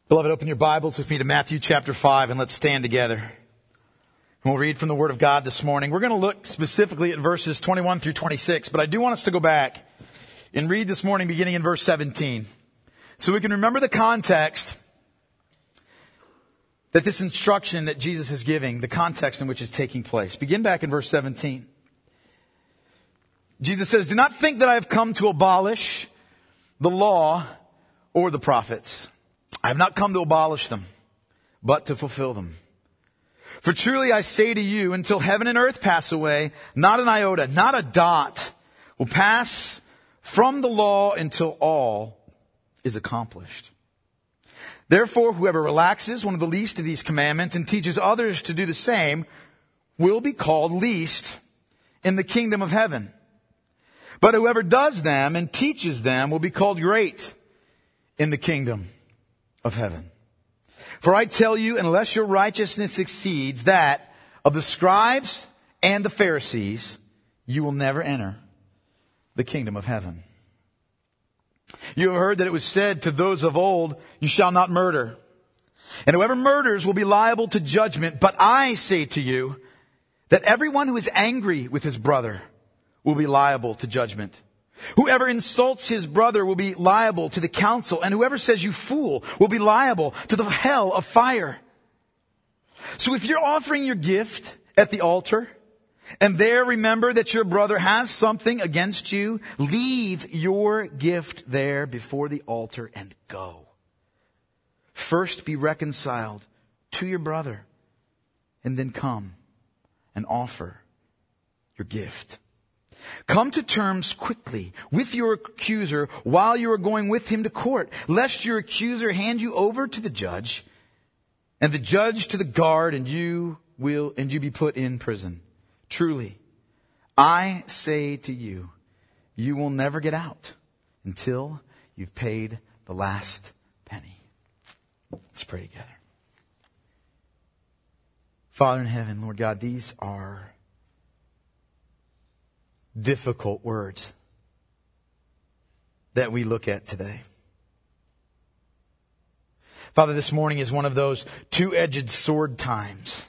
Beloved, open your Bibles with me to Matthew chapter 5 and let's stand together. And we'll read from the Word of God this morning. We're going to look specifically at verses 21 through 26, but I do want us to go back and read this morning beginning in verse 17. So we can remember the context that this instruction that Jesus is giving, the context in which it's taking place. Begin back in verse 17. Jesus says, "Do not think that I have come to abolish the law or the prophets. I have not come to abolish them, but to fulfill them. For truly I say to you, until heaven and earth pass away, not an iota, not a dot will pass from the law until all is accomplished. Therefore, whoever relaxes one of the least of these commandments and teaches others to do the same will be called least in the kingdom of heaven. But whoever does them and teaches them will be called great in the kingdom of heaven. For I tell you, unless your righteousness exceeds that of the scribes and the Pharisees, you will never enter the kingdom of heaven. You have heard that it was said to those of old, you shall not murder. And whoever murders will be liable to judgment. But I say to you that everyone who is angry with his brother will be liable to judgment. Whoever insults his brother will be liable to the council, and whoever says you fool will be liable to the hell of fire. So if you're offering your gift at the altar, and there remember that your brother has something against you, leave your gift there before the altar and go. First be reconciled to your brother, and then come and offer your gift. Come to terms quickly with your accuser while you are going with him to court, lest your accuser hand you over to the judge, and the judge to the guard, and you be put in prison. Truly, I say to you, you will never get out until you've paid the last penny." Let's pray together. Father in heaven, Lord God, these are difficult words that we look at today. Father, this morning is one of those two-edged sword times.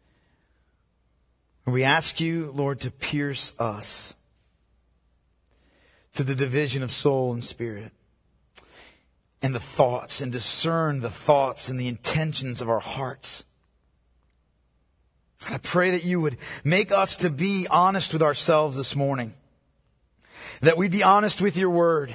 We ask you, Lord, to pierce us to the division of soul and spirit and the thoughts, and discern the thoughts and the intentions of our hearts. I pray that you would make us to be honest with ourselves this morning. That we'd be honest with your word.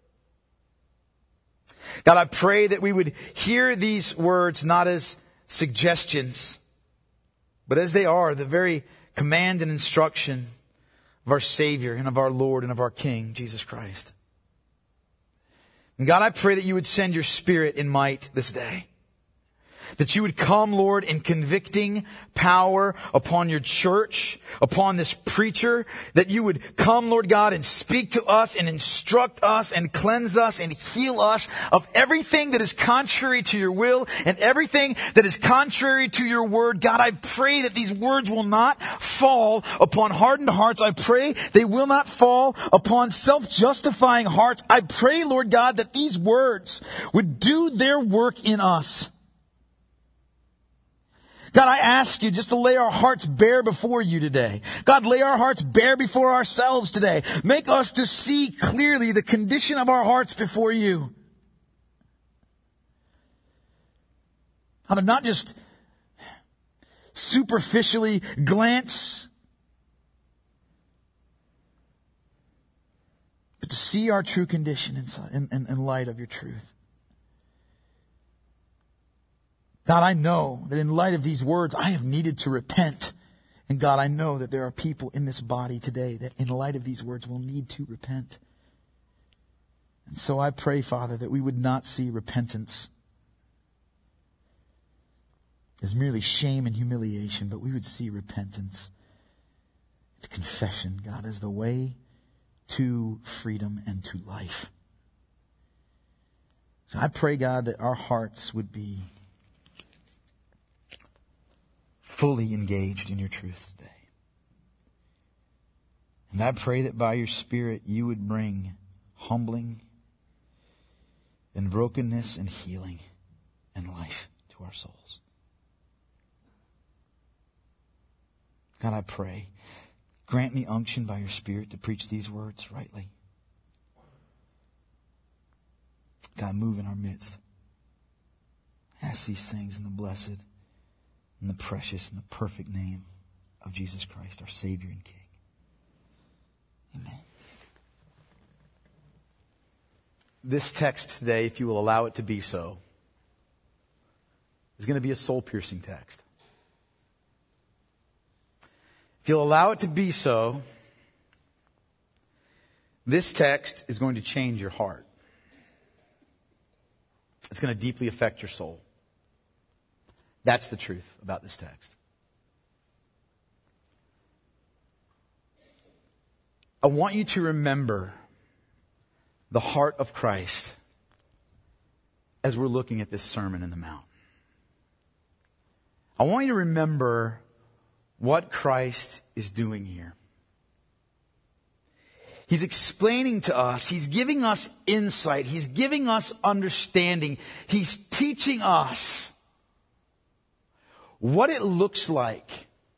God, I pray that we would hear these words not as suggestions, but as they are, the very command and instruction of our Savior and of our Lord and of our King, Jesus Christ. And God, I pray that you would send your Spirit in might this day. That you would come, Lord, in convicting power upon your church, upon this preacher. That you would come, Lord God, and speak to us and instruct us and cleanse us and heal us of everything that is contrary to your will and everything that is contrary to your word. God, I pray that these words will not fall upon hardened hearts. I pray they will not fall upon self-justifying hearts. I pray, Lord God, that these words would do their work in us. God, I ask you just to lay our hearts bare before you today. God, lay our hearts bare before ourselves today. Make us to see clearly the condition of our hearts before you. God, not just superficially glance, but to see our true condition in light of your truth. God, I know that in light of these words, I have needed to repent. And God, I know that there are people in this body today that in light of these words will need to repent. And so I pray, Father, that we would not see repentance as merely shame and humiliation, but we would see repentance and confession, God, as the way to freedom and to life. So I pray, God, that our hearts would be fully engaged in your truth today. And I pray that by your Spirit you would bring humbling and brokenness and healing and life to our souls. God, I pray, grant me unction by your Spirit to preach these words rightly. God, move in our midst. I ask these things in the blessed and the precious and the perfect name of Jesus Christ, our Savior and King. Amen. This text today, if you will allow it to be so, is going to be a soul-piercing text. If you'll allow it to be so, this text is going to change your heart. It's going to deeply affect your soul. That's the truth about this text. I want you to remember the heart of Christ as we're looking at this Sermon on the Mount. I want you to remember what Christ is doing here. He's explaining to us, He's giving us insight, He's giving us understanding, He's teaching us what it looks like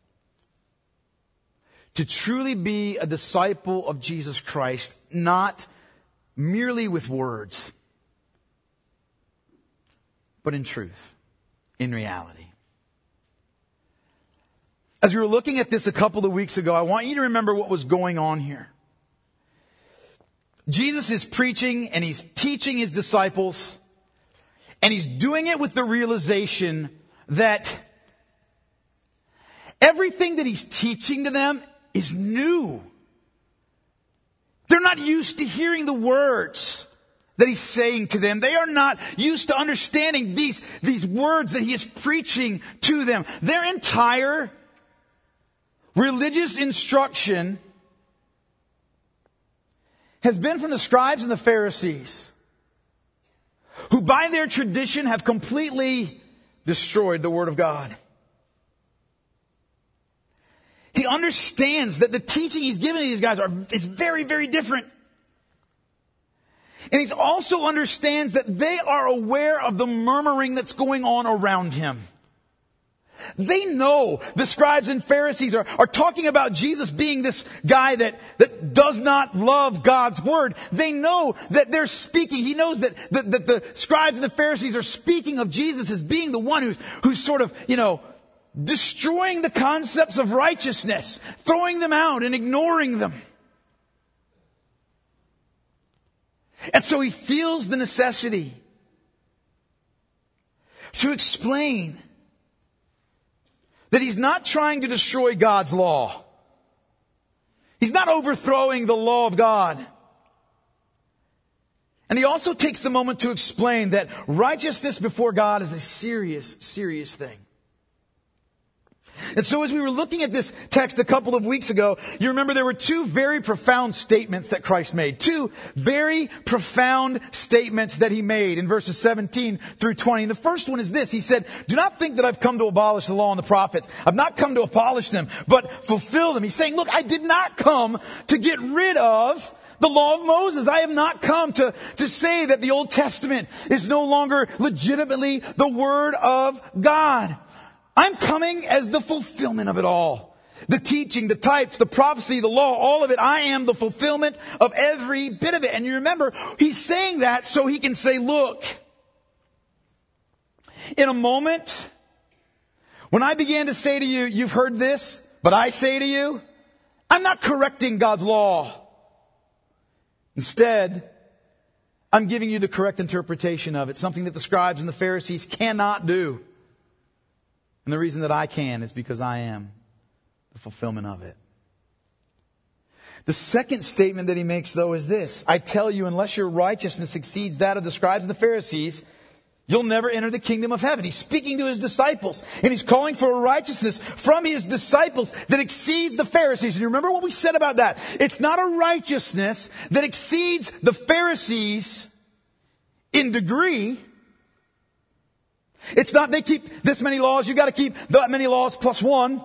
to truly be a disciple of Jesus Christ, not merely with words, but in truth, in reality. As we were looking at this a couple of weeks ago, I want you to remember what was going on here. Jesus is preaching and He's teaching His disciples, and He's doing it with the realization that everything that He's teaching to them is new. They're not used to hearing the words that He's saying to them. They are not used to understanding these words that He is preaching to them. Their entire religious instruction has been from the scribes and the Pharisees, who by their tradition have completely destroyed the Word of God. He understands that the teaching He's given to these guys is very, very different. And He also understands that they are aware of the murmuring that's going on around Him. They know the scribes and Pharisees are talking about Jesus being this guy that does not love God's word. They know that they're speaking. He knows that the scribes and the Pharisees are speaking of Jesus as being the one who's sort of, destroying the concepts of righteousness, throwing them out and ignoring them. And so He feels the necessity to explain that He's not trying to destroy God's law. He's not overthrowing the law of God. And He also takes the moment to explain that righteousness before God is a serious, serious thing. And so as we were looking at this text a couple of weeks ago, you remember there were two very profound statements that Christ made. Two very profound statements that He made in verses 17 through 20. And the first one is this. He said, "Do not think that I've come to abolish the law and the prophets. I've not come to abolish them, but fulfill them." He's saying, look, I did not come to get rid of the law of Moses. I have not come to say that the Old Testament is no longer legitimately the Word of God. I'm coming as the fulfillment of it all. The teaching, the types, the prophecy, the law, all of it. I am the fulfillment of every bit of it. And you remember, He's saying that so He can say, look, in a moment, when I began to say to you, you've heard this, but I say to you, I'm not correcting God's law. Instead, I'm giving you the correct interpretation of it, something that the scribes and the Pharisees cannot do. And the reason that I can is because I am the fulfillment of it. The second statement that He makes, though, is this. I tell you, unless your righteousness exceeds that of the scribes and the Pharisees, you'll never enter the kingdom of heaven. He's speaking to His disciples, and He's calling for a righteousness from His disciples that exceeds the Pharisees. And you remember what we said about that? It's not a righteousness that exceeds the Pharisees in degree. It's not they keep this many laws, you got to keep that many laws plus one.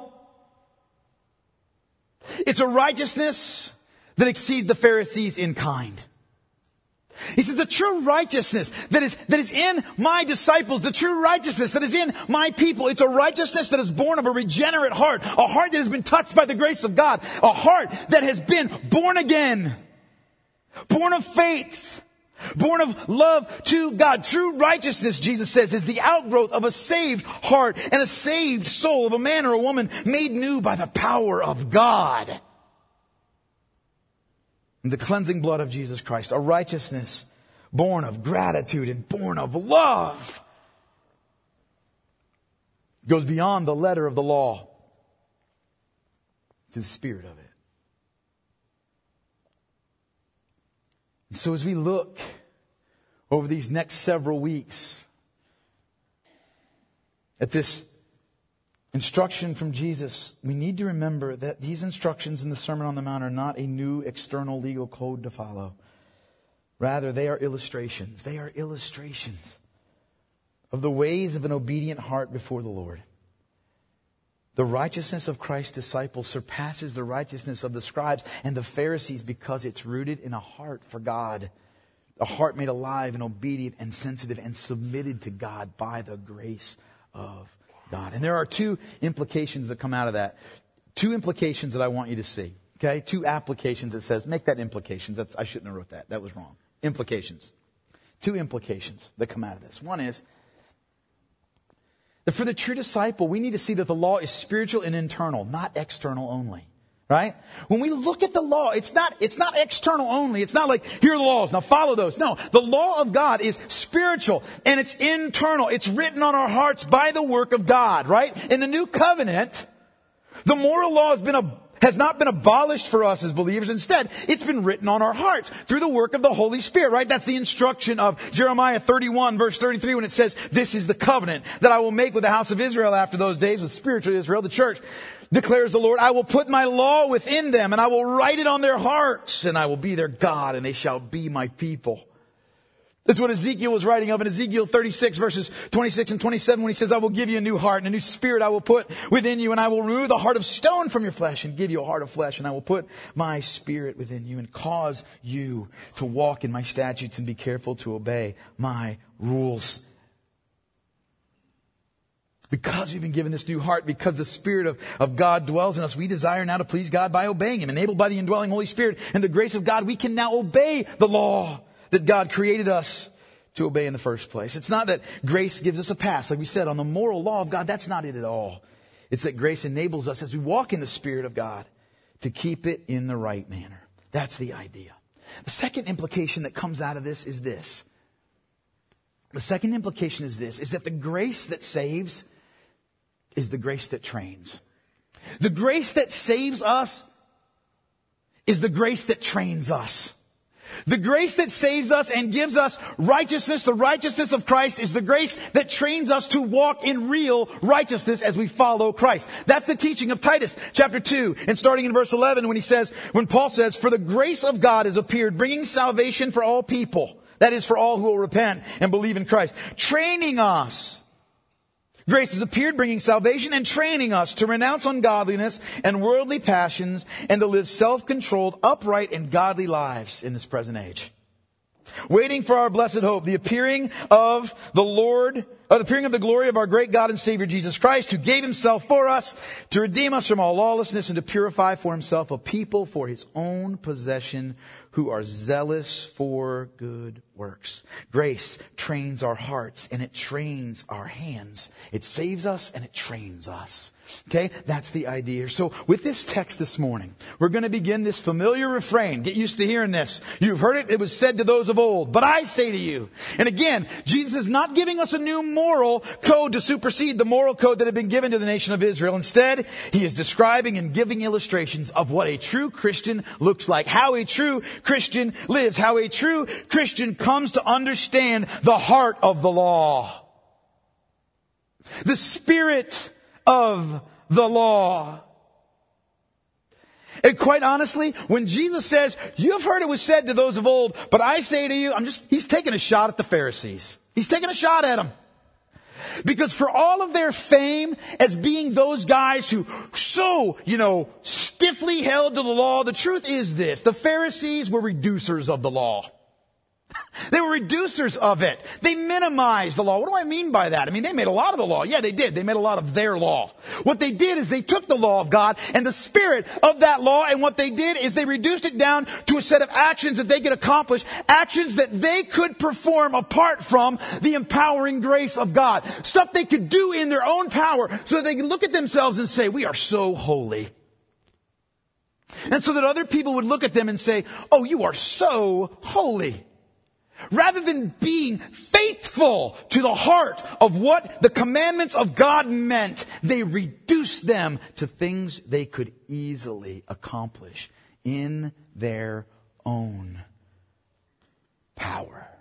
It's a righteousness that exceeds the Pharisees in kind. He says the true righteousness that is in my disciples, the true righteousness that is in my people, it's a righteousness that is born of a regenerate heart, a heart that has been touched by the grace of God, a heart that has been born again, born of faith, born of love to God. True righteousness, Jesus says, is the outgrowth of a saved heart and a saved soul of a man or a woman made new by the power of God. The cleansing blood of Jesus Christ, a righteousness born of gratitude and born of love, goes beyond the letter of the law to the spirit of it. And so as we look over these next several weeks at this instruction from Jesus, we need to remember that these instructions in the Sermon on the Mount are not a new external legal code to follow. Rather, they are illustrations. They are illustrations of the ways of an obedient heart before the Lord. The righteousness of Christ's disciples surpasses the righteousness of the scribes and the Pharisees because it's rooted in a heart for God. A heart made alive and obedient and sensitive and submitted to God by the grace of God. And there are two implications that come out of that. Two implications that I want you to see. Okay? Two applications that says, make that implications. I shouldn't have wrote that. That was wrong. Implications. Two implications that come out of this. One is that for the true disciple, we need to see that the law is spiritual and internal, not external only. Right? When we look at the law, it's not external only. It's not like, here are the laws, now follow those. No, the law of God is spiritual and it's internal. It's written on our hearts by the work of God, right? In the new covenant, the moral law has not been abolished for us as believers. Instead, it's been written on our hearts through the work of the Holy Spirit, right? That's the instruction of Jeremiah 31 verse 33 when it says, this is the covenant that I will make with the house of Israel after those days, with spiritual Israel, the church. Declares the Lord, I will put my law within them and I will write it on their hearts and I will be their God and they shall be my people. That's what Ezekiel was writing of in Ezekiel 36 verses 26 and 27 when he says, I will give you a new heart and a new spirit I will put within you and I will remove the heart of stone from your flesh and give you a heart of flesh and I will put my spirit within you and cause you to walk in my statutes and be careful to obey my rules. Because we've been given this new heart, because the Spirit of God dwells in us, we desire now to please God by obeying Him. Enabled by the indwelling Holy Spirit and the grace of God, we can now obey the law that God created us to obey in the first place. It's not that grace gives us a pass. Like we said, on the moral law of God, that's not it at all. It's that grace enables us as we walk in the Spirit of God to keep it in the right manner. That's the idea. The second implication that comes out of this is this. The second implication is this, is that the grace that saves is the grace that trains. The grace that saves us is the grace that trains us. The grace that saves us and gives us righteousness, the righteousness of Christ, is the grace that trains us to walk in real righteousness as we follow Christ. That's the teaching of Titus chapter 2 and starting in verse 11 when Paul says, for the grace of God has appeared, bringing salvation for all people. That is for all who will repent and believe in Christ. Training us. Grace has appeared, bringing salvation and training us to renounce ungodliness and worldly passions and to live self-controlled, upright, and godly lives in this present age. Waiting for our blessed hope, the appearing of the glory of our great God and Savior Jesus Christ, who gave Himself for us to redeem us from all lawlessness and to purify for Himself a people for His own possession who are zealous for good works. Grace trains our hearts and it trains our hands. It saves us and it trains us. Okay, that's the idea. So with this text this morning, we're going to begin this familiar refrain. Get used to hearing this. You've heard it. It was said to those of old, but I say to you. And again, Jesus is not giving us a new moral code to supersede the moral code that had been given to the nation of Israel. Instead, He is describing and giving illustrations of what a true Christian looks like, how a true Christian lives, how a true Christian comes to understand the heart of the law. The spirit of the law. And quite honestly, when Jesus says, you've heard it was said to those of old, but I say to you, He's taking a shot at the Pharisees. He's taking a shot at them. Because for all of their fame as being those guys who stiffly held to the law, the truth is this. The Pharisees were reducers of the law. They were reducers of it. They minimized the law. What do I mean by that? I mean, they made a lot of the law. Yeah, they did. They made a lot of their law. What they did is they took the law of God and the spirit of that law, and what they did is they reduced it down to a set of actions that they could accomplish, actions that they could perform apart from the empowering grace of God. Stuff they could do in their own power so that they could look at themselves and say, we are so holy. And so that other people would look at them and say, oh, you are so holy. Rather than being faithful to the heart of what the commandments of God meant, they reduced them to things they could easily accomplish in their own power.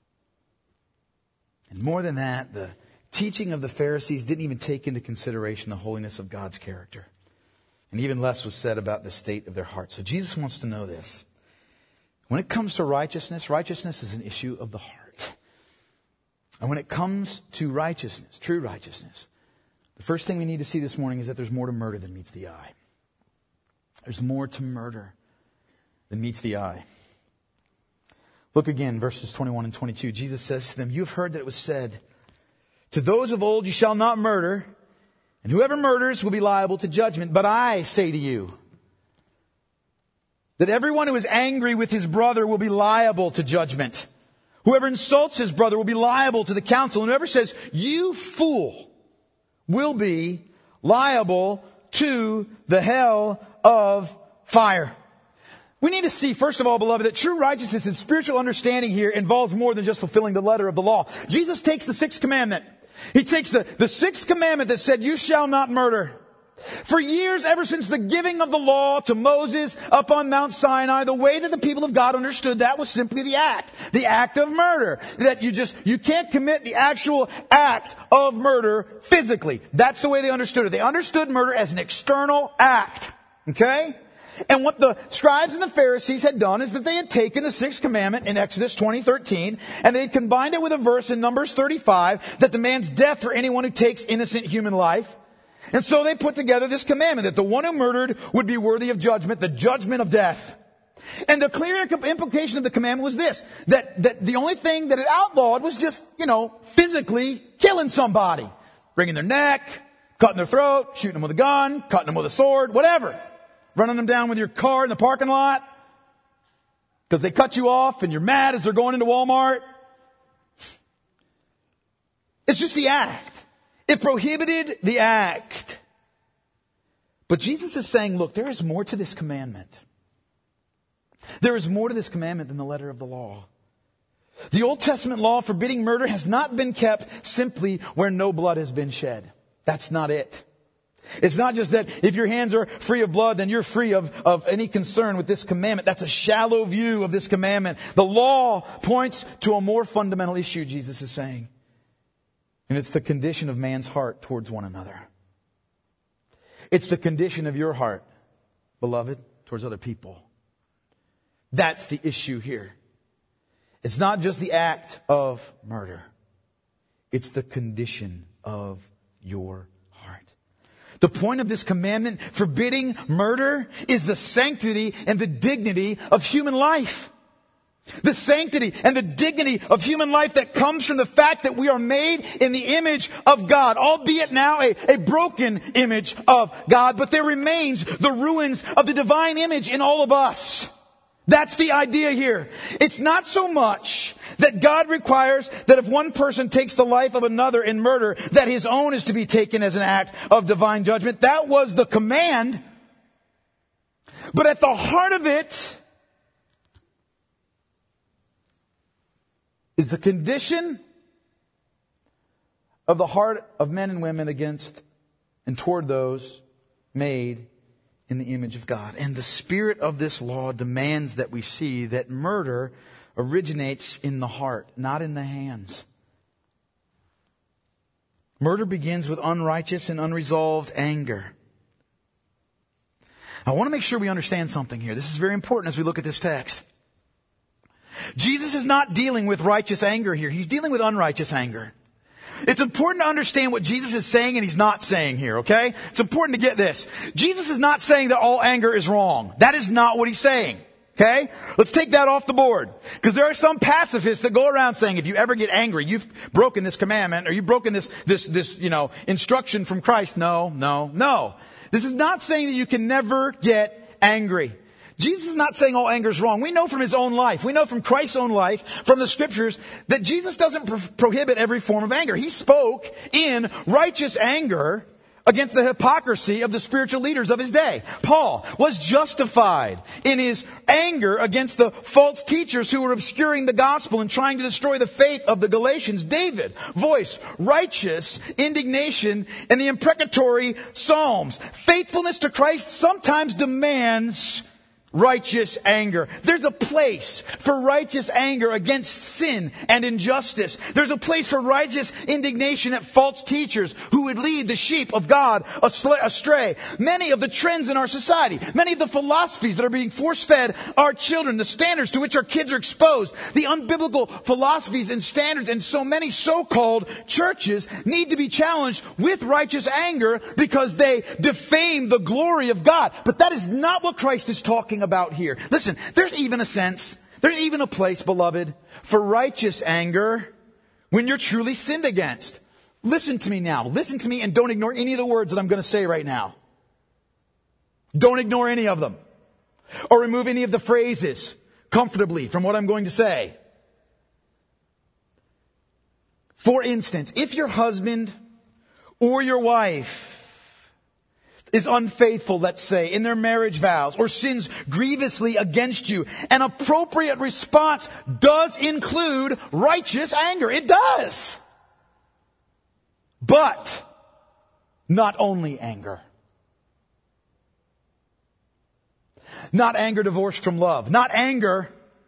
And more than that, the teaching of the Pharisees didn't even take into consideration the holiness of God's character. And even less was said about the state of their hearts. So Jesus wants to know this. When it comes to righteousness, righteousness is an issue of the heart. And when it comes to righteousness, true righteousness, the first thing we need to see this morning is that there's more to murder than meets the eye. There's more to murder than meets the eye. Look again, verses 21 and 22. Jesus says to them, you have heard that it was said, to those of old you shall not murder, and whoever murders will be liable to judgment. But I say to you, that everyone who is angry with his brother will be liable to judgment. Whoever insults his brother will be liable to the council. And whoever says, you fool, will be liable to the hell of fire. We need to see, first of all, beloved, that true righteousness and spiritual understanding here involves more than just fulfilling the letter of the law. Jesus takes the sixth commandment. He takes the sixth commandment that said, you shall not murder. For years, ever since the giving of the law to Moses up on Mount Sinai, the way that the people of God understood that was simply the act of murder. That you can't commit the actual act of murder physically. That's the way they understood it. They understood murder as an external act. Okay? And what the scribes and the Pharisees had done is that they had taken the sixth commandment in Exodus 20:13 and they had combined it with a verse in Numbers 35 that demands death for anyone who takes innocent human life. And so they put together this commandment that the one who murdered would be worthy of judgment, the judgment of death. And the clear implication of the commandment was this, that the only thing that it outlawed was just, physically killing somebody. Wringing their neck, cutting their throat, shooting them with a gun, cutting them with a sword, whatever. Running them down with your car in the parking lot because they cut you off and you're mad as they're going into Walmart. It's just the act. It prohibited the act. But Jesus is saying, look, there is more to this commandment. There is more to this commandment than the letter of the law. The Old Testament law forbidding murder has not been kept simply where no blood has been shed. That's not it. It's not just that if your hands are free of blood, then you're free of any concern with this commandment. That's a shallow view of this commandment. The law points to a more fundamental issue, Jesus is saying. And it's the condition of man's heart towards one another. It's the condition of your heart, beloved, towards other people. That's the issue here. It's not just the act of murder. It's the condition of your heart. The point of this commandment forbidding murder is the sanctity and the dignity of human life. The sanctity and the dignity of human life that comes from the fact that we are made in the image of God, albeit now a broken image of God, but there remains the ruins of the divine image in all of us. That's the idea here. It's not so much that God requires that if one person takes the life of another in murder, that his own is to be taken as an act of divine judgment. That was the command. But at the heart of it is the condition of the heart of men and women against and toward those made in the image of God. And the spirit of this law demands that we see that murder originates in the heart, not in the hands. Murder begins with unrighteous and unresolved anger. I want to make sure we understand something here. This is very important as we look at this text. Jesus is not dealing with righteous anger here. He's dealing with unrighteous anger. It's important to understand what Jesus is saying and he's not saying here, okay? It's important to get this. Jesus is not saying that all anger is wrong. That is not what he's saying. Okay? Let's take that off the board. Because there are some pacifists that go around saying, if you ever get angry, you've broken this commandment, or you've broken this, instruction from Christ. No. This is not saying that you can never get angry. Jesus is not saying all anger is wrong. We know from his own life, we know from Christ's own life, from the scriptures, that Jesus doesn't prohibit every form of anger. He spoke in righteous anger against the hypocrisy of the spiritual leaders of his day. Paul was justified in his anger against the false teachers who were obscuring the gospel and trying to destroy the faith of the Galatians. David voiced righteous indignation in the imprecatory Psalms. Faithfulness to Christ sometimes demands righteous anger. There's a place for righteous anger against sin and injustice. There's a place for righteous indignation at false teachers who would lead the sheep of God astray. Many of the trends in our society, many of the philosophies that are being force-fed our children, the standards to which our kids are exposed, the unbiblical philosophies and standards in so many so-called churches need to be challenged with righteous anger because they defame the glory of God. But that is not what Christ is talking about here. Listen, there's even a place, beloved, for righteous anger when you're truly sinned against. Listen to me now. Listen to me and don't ignore any of the words that I'm going to say right now. Don't ignore any of them. Or remove any of the phrases comfortably from what I'm going to say. For instance, if your husband or your wife is unfaithful, let's say, in their marriage vows, or sins grievously against you, an appropriate response does include righteous anger. It does. But not only anger. Not anger divorced from love. Not anger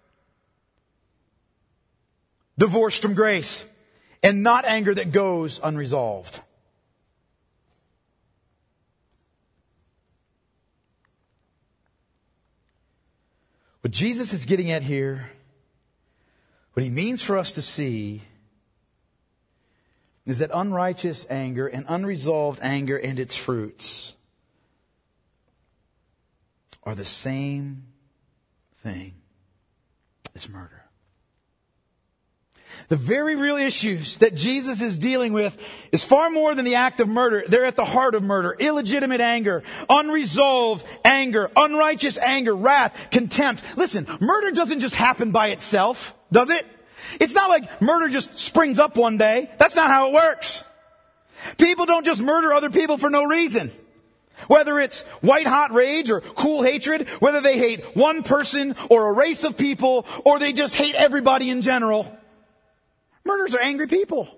divorced from grace. And not anger that goes unresolved. What Jesus is getting at here, what he means for us to see, is that unrighteous anger and unresolved anger and its fruits are the same thing as murder. The very real issues that Jesus is dealing with is far more than the act of murder. They're at the heart of murder. Illegitimate anger, unresolved anger, unrighteous anger, wrath, contempt. Listen, murder doesn't just happen by itself, does it? It's not like murder just springs up one day. That's not how it works. People don't just murder other people for no reason. Whether it's white hot rage or cool hatred, whether they hate one person or a race of people, or they just hate everybody in general. Murderers are angry people.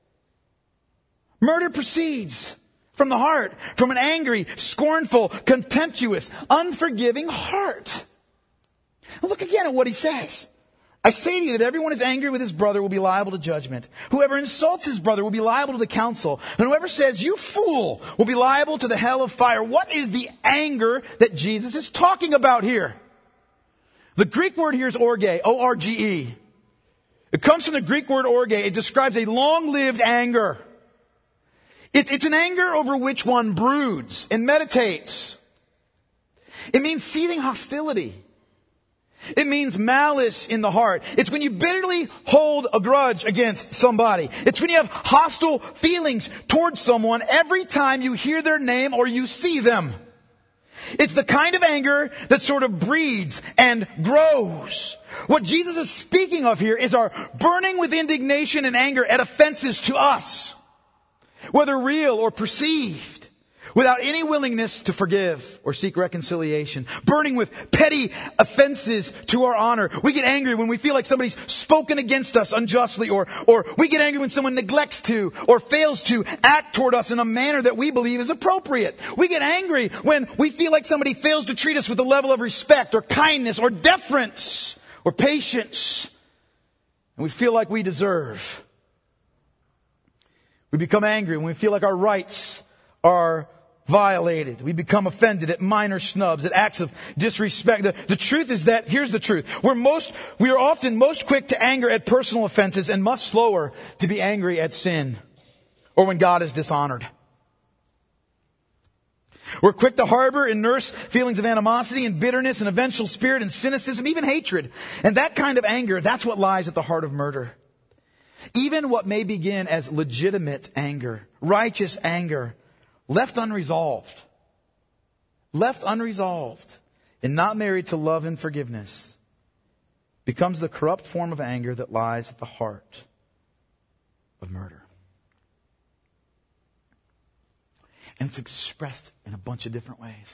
Murder proceeds from the heart, from an angry, scornful, contemptuous, unforgiving heart. Now look again at what he says. I say to you that everyone who is angry with his brother will be liable to judgment. Whoever insults his brother will be liable to the council. And whoever says, you fool, will be liable to the hell of fire. What is the anger that Jesus is talking about here? The Greek word here is orge, O-R-G-E. It comes from the Greek word orge. It describes a long-lived anger. It's an anger over which one broods and meditates. It means seething hostility. It means malice in the heart. It's when you bitterly hold a grudge against somebody. It's when you have hostile feelings towards someone every time you hear their name or you see them. It's the kind of anger that sort of breeds and grows. What Jesus is speaking of here is our burning with indignation and anger at offenses to us, whether real or perceived, without any willingness to forgive or seek reconciliation. Burning with petty offenses to our honor. We get angry when we feel like somebody's spoken against us unjustly, or we get angry when someone neglects to or fails to act toward us in a manner that we believe is appropriate. We get angry when we feel like somebody fails to treat us with a level of respect or kindness or deference or patience, and we feel like we deserve. We become angry when we feel like our rights are violated. We become offended at minor snubs, at acts of disrespect. The truth is that, here's the truth. We are often most quick to anger at personal offenses and much slower to be angry at sin or when God is dishonored. We're quick to harbor and nurse feelings of animosity and bitterness and a vengeful spirit and cynicism, even hatred. And that kind of anger, that's what lies at the heart of murder. Even what may begin as legitimate anger, righteous anger, left unresolved, and not married to love and forgiveness, becomes the corrupt form of anger that lies at the heart of murder. And it's expressed in a bunch of different ways.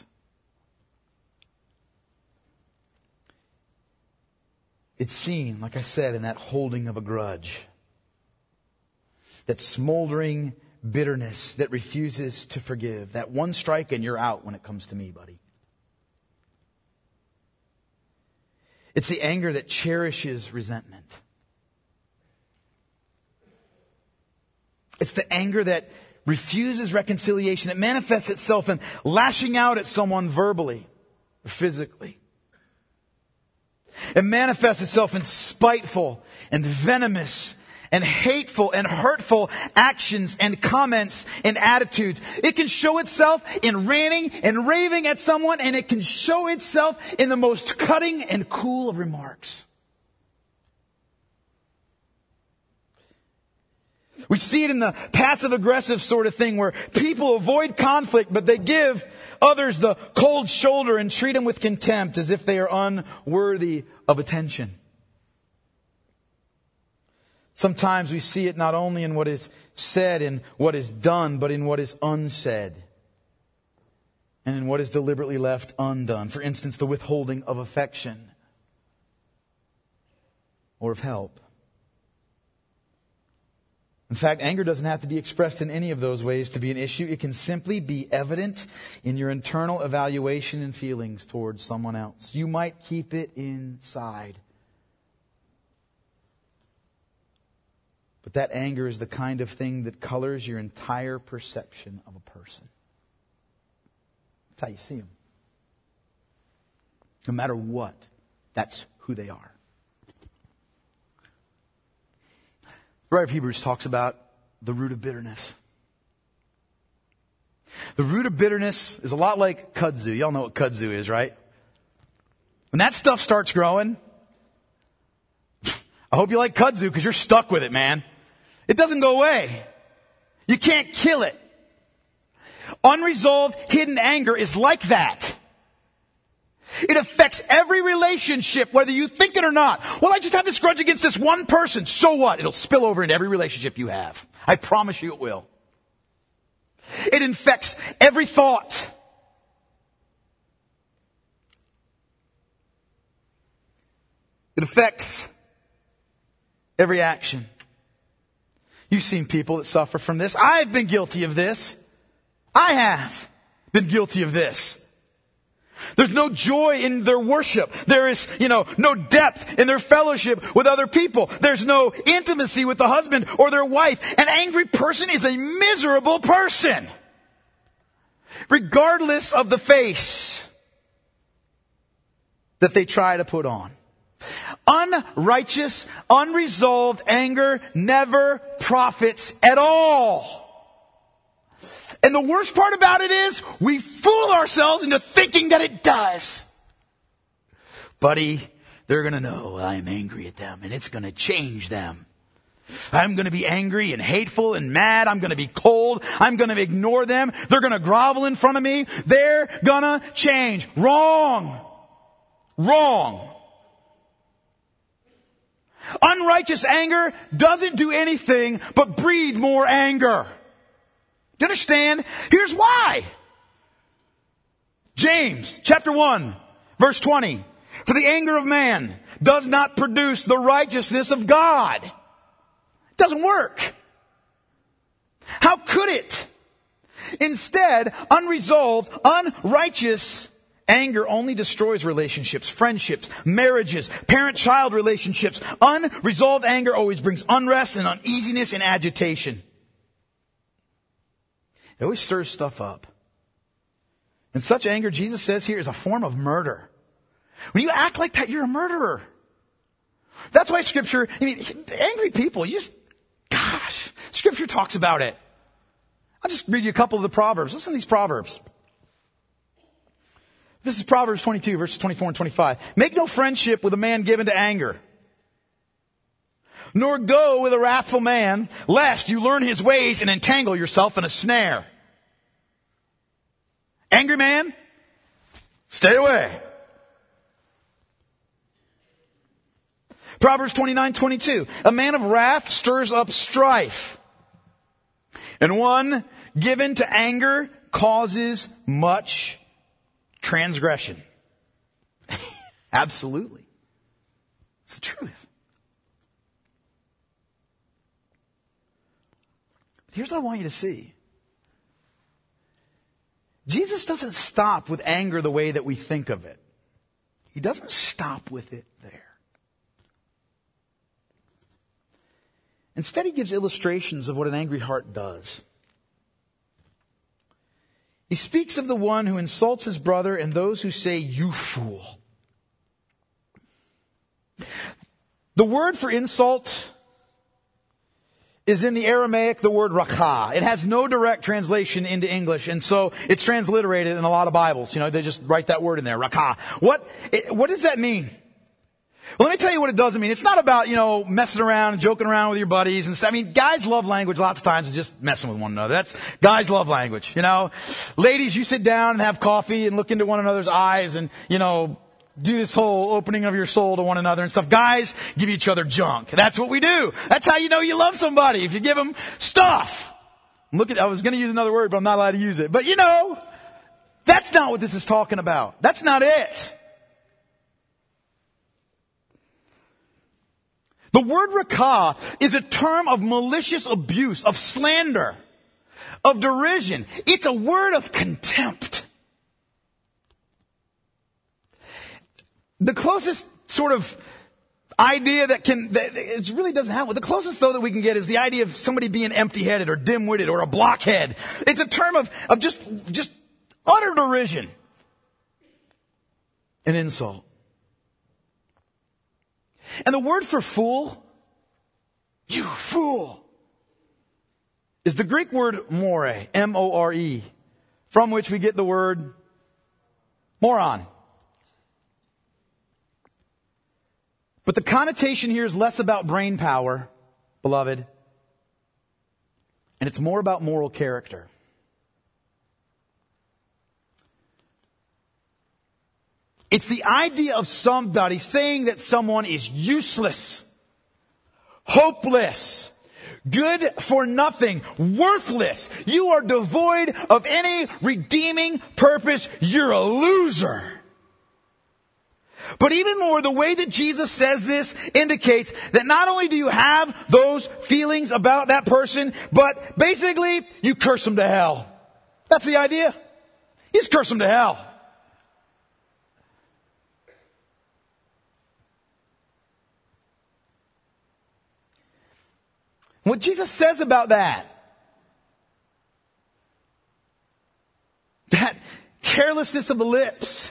It's seen, like I said, in that holding of a grudge. That smoldering bitterness that refuses to forgive. That one strike and you're out when it comes to me, buddy. It's the anger that cherishes resentment. It's the anger that refuses reconciliation. It manifests itself in lashing out at someone verbally or physically. It manifests itself in spiteful and venomous and hateful and hurtful actions and comments and attitudes. It can show itself in ranting and raving at someone, and it can show itself in the most cutting and cool of remarks. We see it in the passive-aggressive sort of thing where people avoid conflict, but they give others the cold shoulder and treat them with contempt as if they are unworthy of attention. Sometimes we see it not only in what is said and what is done, but in what is unsaid and in what is deliberately left undone. For instance, the withholding of affection or of help. In fact, anger doesn't have to be expressed in any of those ways to be an issue. It can simply be evident in your internal evaluation and feelings towards someone else. You might keep it inside. But that anger is the kind of thing that colors your entire perception of a person. That's how you see them. No matter what, that's who they are. The writer of Hebrews talks about the root of bitterness. The root of bitterness is a lot like kudzu. Y'all know what kudzu is, right? When that stuff starts growing, I hope you like kudzu because you're stuck with it, man. It doesn't go away. You can't kill it. Unresolved, hidden anger is like that. It affects every relationship, whether you think it or not. Well, I just have this grudge against this one person. So what? It'll spill over into every relationship you have. I promise you it will. It infects every thought. It affects every action. You've seen people that suffer from this. I've been guilty of this. I have been guilty of this. There's no joy in their worship. There is, no depth in their fellowship with other people. There's no intimacy with the husband or their wife. An angry person is a miserable person, regardless of the face that they try to put on. Unrighteous, unresolved anger never profits at all. And the worst part about it is we fool ourselves into thinking that it does. Buddy, they're going to know I'm angry at them and it's going to change them. I'm going to be angry and hateful and mad. I'm going to be cold. I'm going to ignore them. They're going to grovel in front of me. They're going to change. Wrong. Unrighteous anger doesn't do anything but breed more anger. Do you understand? Here's why. James chapter 1, verse 20. For the anger of man does not produce the righteousness of God. It doesn't work. How could it? Instead, unresolved, unrighteous anger only destroys relationships, friendships, marriages, parent-child relationships. Unresolved anger always brings unrest and uneasiness and agitation. It always stirs stuff up. And such anger, Jesus says here, is a form of murder. When you act like that, you're a murderer. That's why Scripture, angry people, Scripture talks about it. I'll just read you a couple of the Proverbs. Listen to these Proverbs. This is Proverbs 22, verses 24 and 25. Make no friendship with a man given to anger, nor go with a wrathful man, lest you learn his ways and entangle yourself in a snare. Angry man, stay away. Proverbs 29:22. A man of wrath stirs up strife, and one given to anger causes much transgression. Absolutely. It's the truth. Here's what I want you to see. Jesus doesn't stop with anger the way that we think of it. He doesn't stop with it there. Instead, he gives illustrations of what an angry heart does. He speaks of the one who insults his brother and those who say, "You fool." The word for insult is in the Aramaic, the word rakah. It has no direct translation into English, and so it's transliterated in a lot of Bibles. They just write that word in there, rakah. What does that mean? Well, let me tell you what it doesn't mean. It's not about, messing around and joking around with your buddies and stuff. I mean, guys love language lots of times. It's just messing with one another. Guys love language, Ladies, you sit down and have coffee and look into one another's eyes and, do this whole opening of your soul to one another and stuff. Guys give each other junk. That's what we do. That's how you know you love somebody. If you give them stuff. I was going to use another word, but I'm not allowed to use it. But that's not what this is talking about. That's not it. The word rakah is a term of malicious abuse, of slander, of derision. It's a word of contempt. The closest sort of idea that it really doesn't have, the closest though that we can get is the idea of somebody being empty-headed or dim-witted or a blockhead. It's a term of just utter derision. An insult. And the word for fool, you fool, is the Greek word more, M-O-R-E, from which we get the word moron. But the connotation here is less about brain power, beloved, and it's more about moral character. It's the idea of somebody saying that someone is useless, hopeless, good for nothing, worthless. You are devoid of any redeeming purpose. You're a loser. But even more, the way that Jesus says this indicates that not only do you have those feelings about that person, but basically you curse them to hell. That's the idea. You just curse them to hell. What Jesus says about that carelessness of the lips,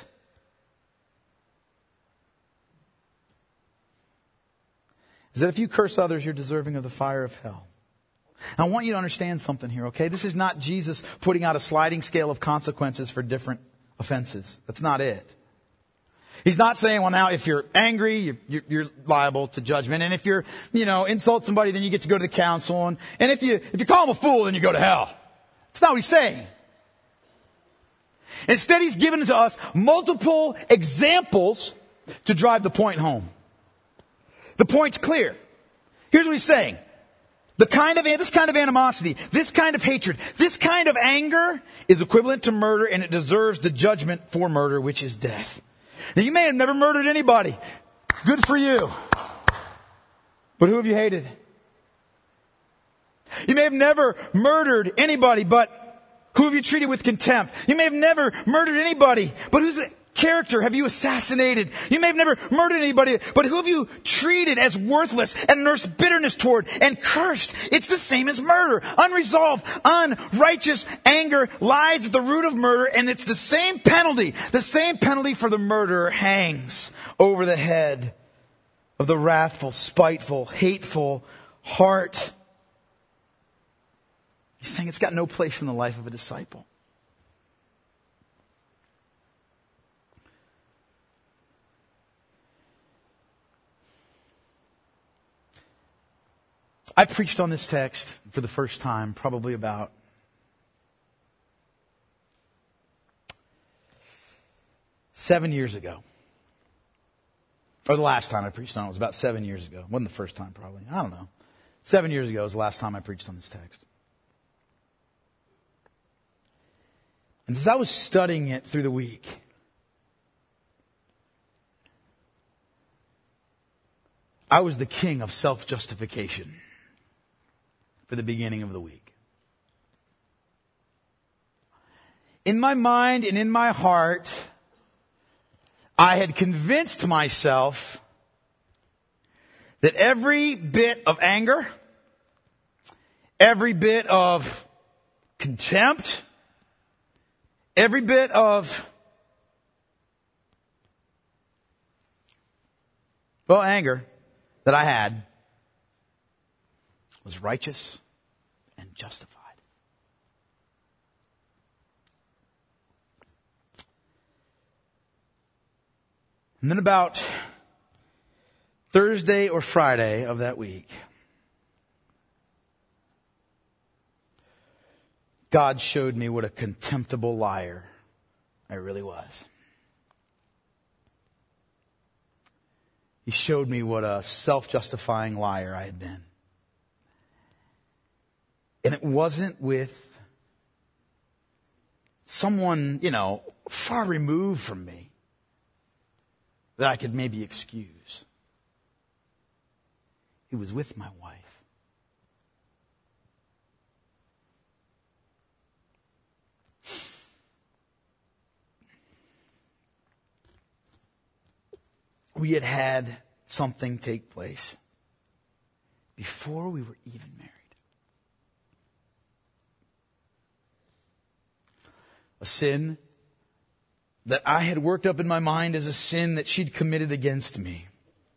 is that if you curse others, you're deserving of the fire of hell. I want you to understand something here, okay? This is not Jesus putting out a sliding scale of consequences for different offenses. That's not it. He's not saying, well, now if you're angry, you're liable to judgment. And if you're, insult somebody, then you get to go to the council. And if you call him a fool, then you go to hell. That's not what he's saying. Instead, he's given to us multiple examples to drive the point home. The point's clear. Here's what he's saying. This kind of animosity, this kind of hatred, this kind of anger is equivalent to murder, and it deserves the judgment for murder, which is death. Now, you may have never murdered anybody. Good for you. But who have you hated? You may have never murdered anybody, but who have you treated with contempt? You may have never murdered anybody, but whose character have you assassinated? You may have never murdered anybody, but who have you treated as worthless and nursed bitterness toward and cursed? It's the same as murder. Unresolved, unrighteous anger lies at the root of murder, and it's the same penalty. The same penalty for the murderer hangs over the head of the wrathful, spiteful, hateful heart. He's saying it's got no place in the life of a disciple. I preached on this text for the first time probably about 7 years ago. Or the last time I preached on it was about 7 years ago. It wasn't the first time probably. I don't know. 7 years ago was the last time I preached on this text. And as I was studying it through the week, I was the king of self-justification for the beginning of the week. In my mind and in my heart, I had convinced myself that every bit of anger, every bit of contempt, every bit of, anger that I had was righteous and justified. And then about Thursday or Friday of that week, God showed me what a contemptible liar I really was. He showed me what a self-justifying liar I had been. And it wasn't with someone, far removed from me that I could maybe excuse. It was with my wife. We had something take place before we were even married. A sin that I had worked up in my mind as a sin that she'd committed against me,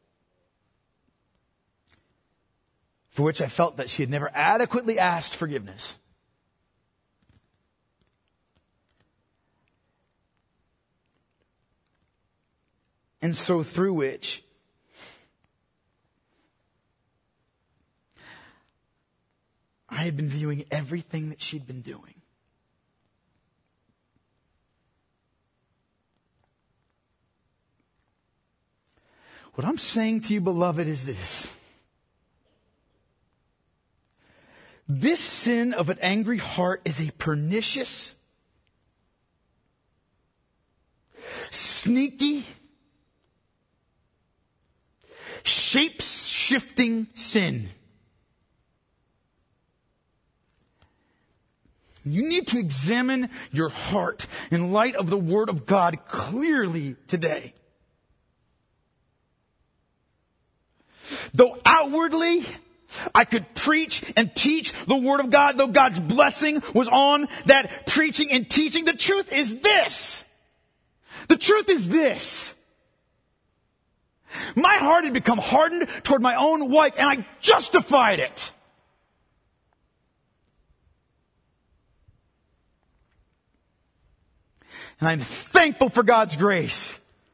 for which I felt that she had never adequately asked forgiveness. And so through which I had been viewing everything that she'd been doing What I'm saying to you, beloved, is this. This sin of an angry heart is a pernicious, sneaky, shape-shifting sin. You need to examine your heart in light of the Word of God clearly today. Though outwardly I could preach and teach the Word of God, though God's blessing was on that preaching and teaching, the truth is this. The truth is this. My heart had become hardened toward my own wife, and I justified it. And I'm thankful for God's grace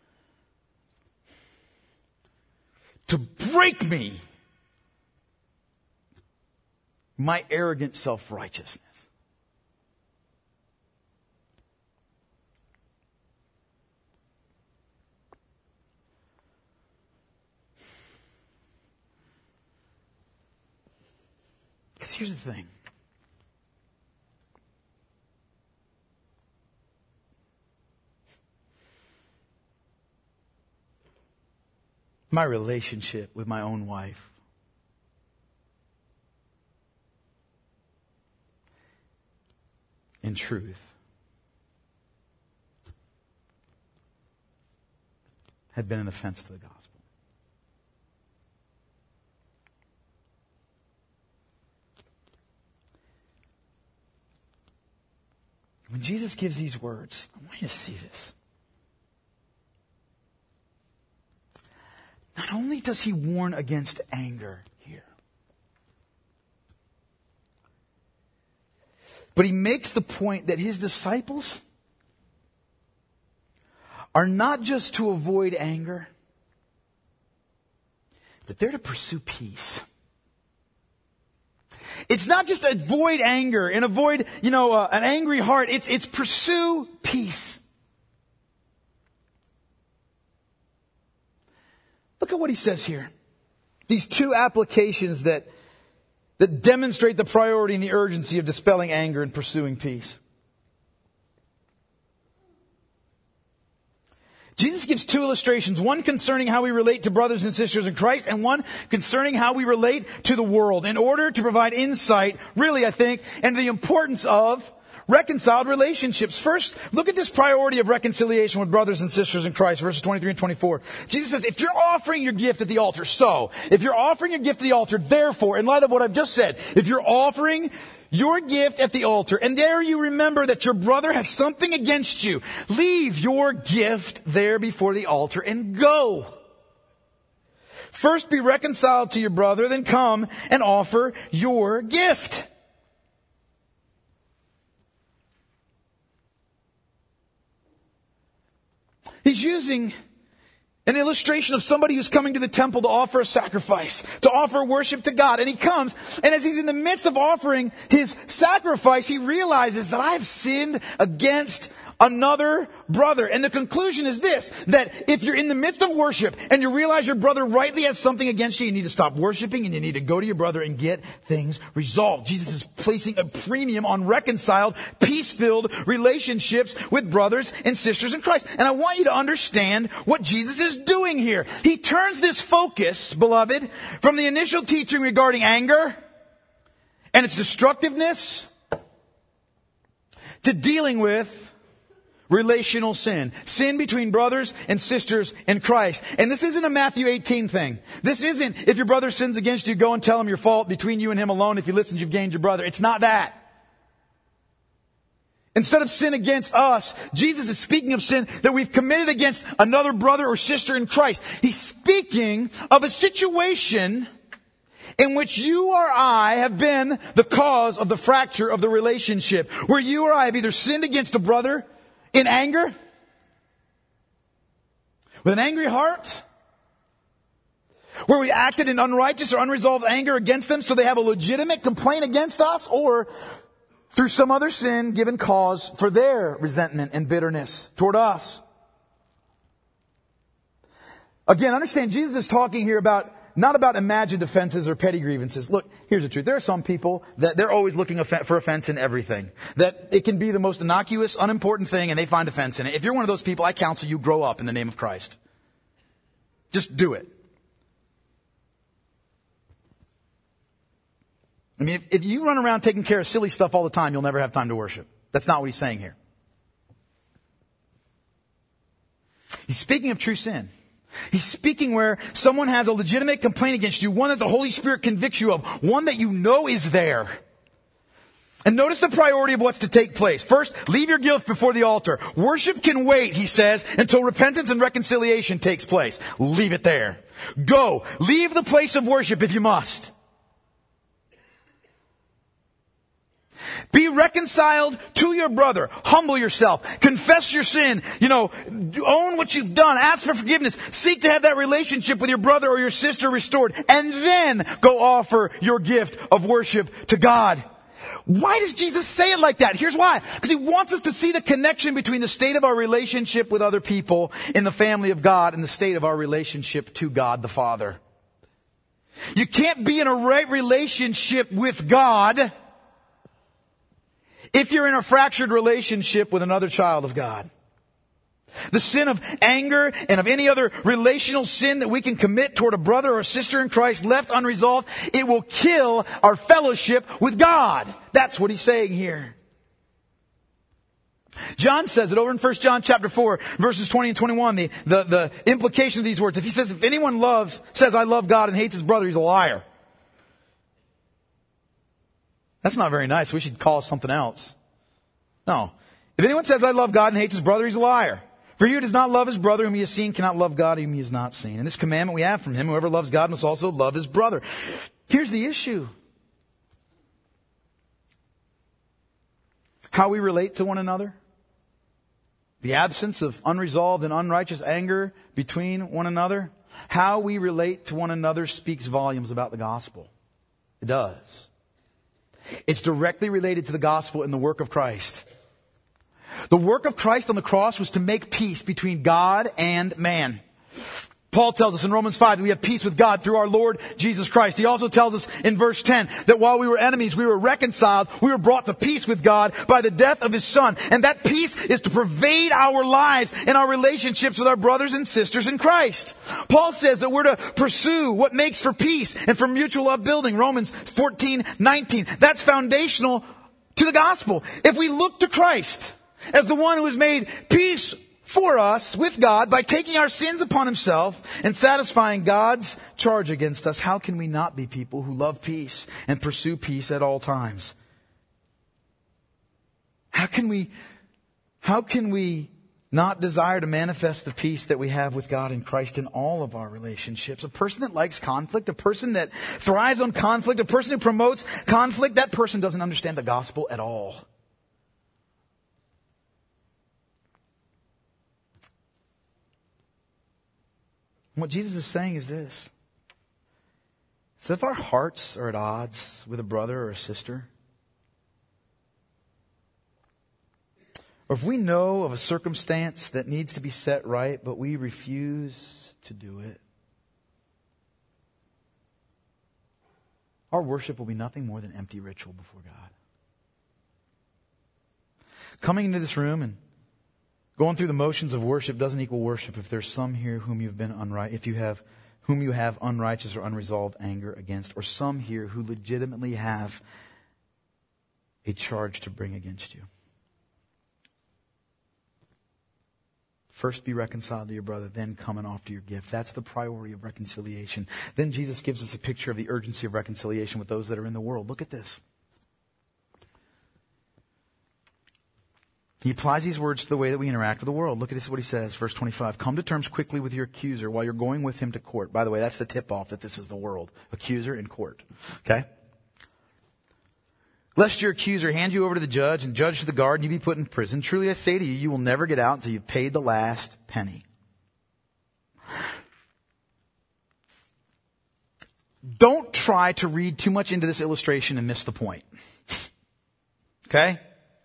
to break me, my arrogant self-righteousness. Because here's the thing. My relationship with my own wife in truth had been an offense to the gospel. When Jesus gives these words, I want you to see this. Not only does he warn against anger here, but he makes the point that his disciples are not just to avoid anger, but they're to pursue peace. It's not just avoid anger and avoid, an angry heart. It's pursue peace. Look at what he says here. These two applications that demonstrate the priority and the urgency of dispelling anger and pursuing peace. Jesus gives two illustrations, one concerning how we relate to brothers and sisters in Christ, and one concerning how we relate to the world, in order to provide insight, really, I think, into the importance of reconciled relationships. First, look at this priority of reconciliation with brothers and sisters in Christ, verses 23 and 24. Jesus says, if you're offering your gift at the altar, if you're offering your gift at the altar, therefore, in light of what I've just said, if you're offering your gift at the altar, and there you remember that your brother has something against you, leave your gift there before the altar and go. First be reconciled to your brother, then come and offer your gift. He's using an illustration of somebody who's coming to the temple to offer a sacrifice, to offer worship to God. And he comes, and as he's in the midst of offering his sacrifice, he realizes that I have sinned against another brother. And the conclusion is this, that if you're in the midst of worship and you realize your brother rightly has something against you, you need to stop worshiping and you need to go to your brother and get things resolved. Jesus is placing a premium on reconciled, peace-filled relationships with brothers and sisters in Christ. And I want you to understand what Jesus is doing here. He turns this focus, beloved, from the initial teaching regarding anger and its destructiveness to dealing with relational sin. Sin between brothers and sisters in Christ. And this isn't a Matthew 18 thing. This isn't, if your brother sins against you, go and tell him your fault between you and him alone. If he listens, you've gained your brother. It's not that. Instead of sin against us, Jesus is speaking of sin that we've committed against another brother or sister in Christ. He's speaking of a situation in which you or I have been the cause of the fracture of the relationship. Where you or I have either sinned against a brother in anger, with an angry heart, where we acted in unrighteous or unresolved anger against them so they have a legitimate complaint against us, or through some other sin given cause for their resentment and bitterness toward us. Again, understand, Jesus is talking here not about imagined offenses or petty grievances. Look, here's the truth. There are some people that they're always looking for offense in everything. That it can be the most innocuous, unimportant thing, and they find offense in it. If you're one of those people, I counsel you grow up in the name of Christ. Just do it. I mean, if you run around taking care of silly stuff all the time, you'll never have time to worship. That's not what he's saying here. He's speaking of true sin. He's speaking where someone has a legitimate complaint against you, one that the Holy Spirit convicts you of, one that you know is there. And notice the priority of what's to take place. First, leave your guilt before the altar. Worship can wait, he says, until repentance and reconciliation takes place. Leave it there. Go. Leave the place of worship if you must. Be reconciled to your brother. Humble yourself. Confess your sin. Own what you've done. Ask for forgiveness. Seek to have that relationship with your brother or your sister restored. And then go offer your gift of worship to God. Why does Jesus say it like that? Here's why. Because he wants us to see the connection between the state of our relationship with other people in the family of God and the state of our relationship to God the Father. You can't be in a right relationship with God if you're in a fractured relationship with another child of God. The sin of anger and of any other relational sin that we can commit toward a brother or a sister in Christ left unresolved, it will kill our fellowship with God. That's what he's saying here. John says it over in 1 John chapter 4, verses 20 and 21, the implication of these words. If he says, if anyone says I love God and hates his brother, he's a liar. That's not very nice. We should call it something else. No. If anyone says I love God and hates his brother, he's a liar. For he who does not love his brother whom he has seen cannot love God whom he has not seen. And this commandment we have from him, whoever loves God must also love his brother. Here's the issue. How we relate to one another. The absence of unresolved and unrighteous anger between one another. How we relate to one another speaks volumes about the gospel. It does. It's directly related to the gospel and the work of Christ. The work of Christ on the cross was to make peace between God and man. Paul tells us in Romans 5 that we have peace with God through our Lord Jesus Christ. He also tells us in verse 10 that while we were enemies, we were reconciled, we were brought to peace with God by the death of His Son. And that peace is to pervade our lives and our relationships with our brothers and sisters in Christ. Paul says that we're to pursue what makes for peace and for mutual upbuilding. Romans 14:19. That's foundational to the gospel. If we look to Christ as the one who has made peace for us with God by taking our sins upon Himself and satisfying God's charge against us, how can we not be people who love peace and pursue peace at all times? How can we not desire to manifest the peace that we have with God in Christ in all of our relationships? A person that likes conflict, a person that thrives on conflict, a person who promotes conflict, that person doesn't understand the gospel at all. What Jesus is saying is this. So if our hearts are at odds with a brother or a sister, or if we know of a circumstance that needs to be set right, but we refuse to do it, our worship will be nothing more than empty ritual before God. Coming into this room and going through the motions of worship doesn't equal worship if there's some here whom you have unrighteous or unresolved anger against, or some here who legitimately have a charge to bring against you. First be reconciled to your brother, then come and offer your gift. That's the priority of reconciliation. Then Jesus gives us a picture of the urgency of reconciliation with those that are in the world. Look at this. He applies these words to the way that we interact with the world. Look at this, what he says, verse 25. Come to terms quickly with your accuser while you're going with him to court. By the way, that's the tip-off that this is the world. Accuser in court. Okay? Lest your accuser hand you over to the judge and judge to the guard and you be put in prison. Truly I say to you, you will never get out until you've paid the last penny. Don't try to read too much into this illustration and miss the point. Okay?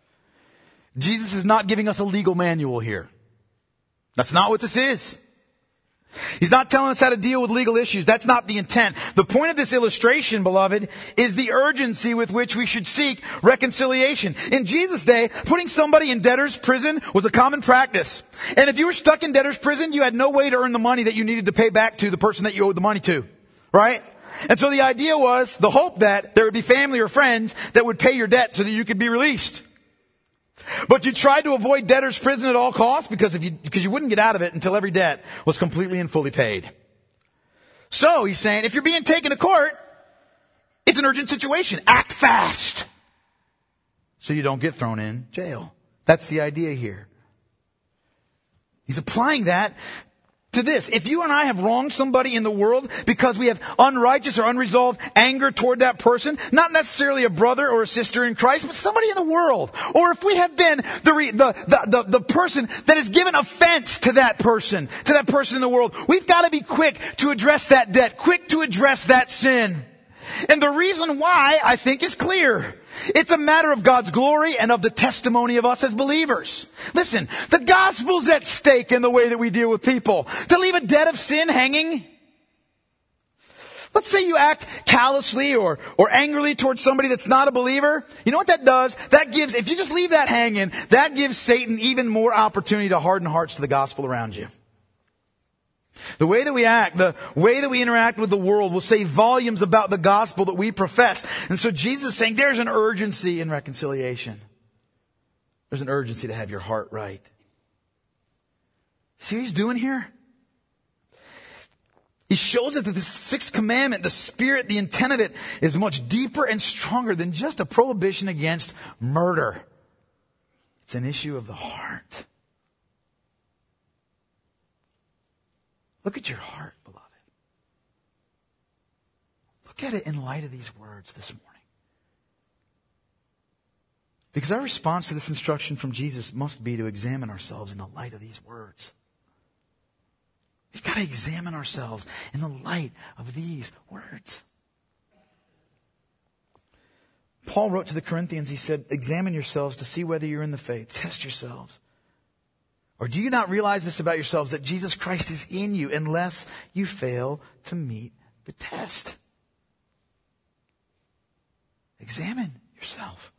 Jesus is not giving us a legal manual here. That's not what this is. He's not telling us how to deal with legal issues. That's not the intent. The point of this illustration, beloved, is the urgency with which we should seek reconciliation. In Jesus' day, putting somebody in debtor's prison was a common practice. And if you were stuck in debtor's prison, you had no way to earn the money that you needed to pay back to the person that you owed the money to. Right? And so the idea was the hope that there would be family or friends that would pay your debt so that you could be released. But you tried to avoid debtor's prison at all costs because you wouldn't get out of it until every debt was completely and fully paid. So he's saying, if you're being taken to court, it's an urgent situation. Act fast so you don't get thrown in jail. That's the idea here. He's applying that to this. If you and I have wronged somebody in the world because we have unrighteous or unresolved anger toward that person, not necessarily a brother or a sister in Christ, but somebody in the world, or if we have been the person that has given offense to that person in the world, we've got to be quick to address that debt, quick to address that sin. And the reason why, I think, is clear. It's a matter of God's glory and of the testimony of us as believers. Listen, the gospel's at stake in the way that we deal with people. To leave a debt of sin hanging. Let's say you act callously or angrily towards somebody that's not a believer. You know what that does? If you just leave that hanging, that gives Satan even more opportunity to harden hearts to the gospel around you. The way that we act, the way that we interact with the world will say volumes about the gospel that we profess. And so Jesus is saying there's an urgency in reconciliation. There's an urgency to have your heart right. See what he's doing here? He shows us that the sixth commandment, the spirit, the intent of it is much deeper and stronger than just a prohibition against murder. It's an issue of the heart. Look at your heart, beloved. Look at it in light of these words this morning. Because our response to this instruction from Jesus must be to examine ourselves in the light of these words. We've got to examine ourselves in the light of these words. Paul wrote to the Corinthians, he said, examine yourselves to see whether you're in the faith. Test yourselves. Or do you not realize this about yourselves, that Jesus Christ is in you unless you fail to meet the test? Examine yourself.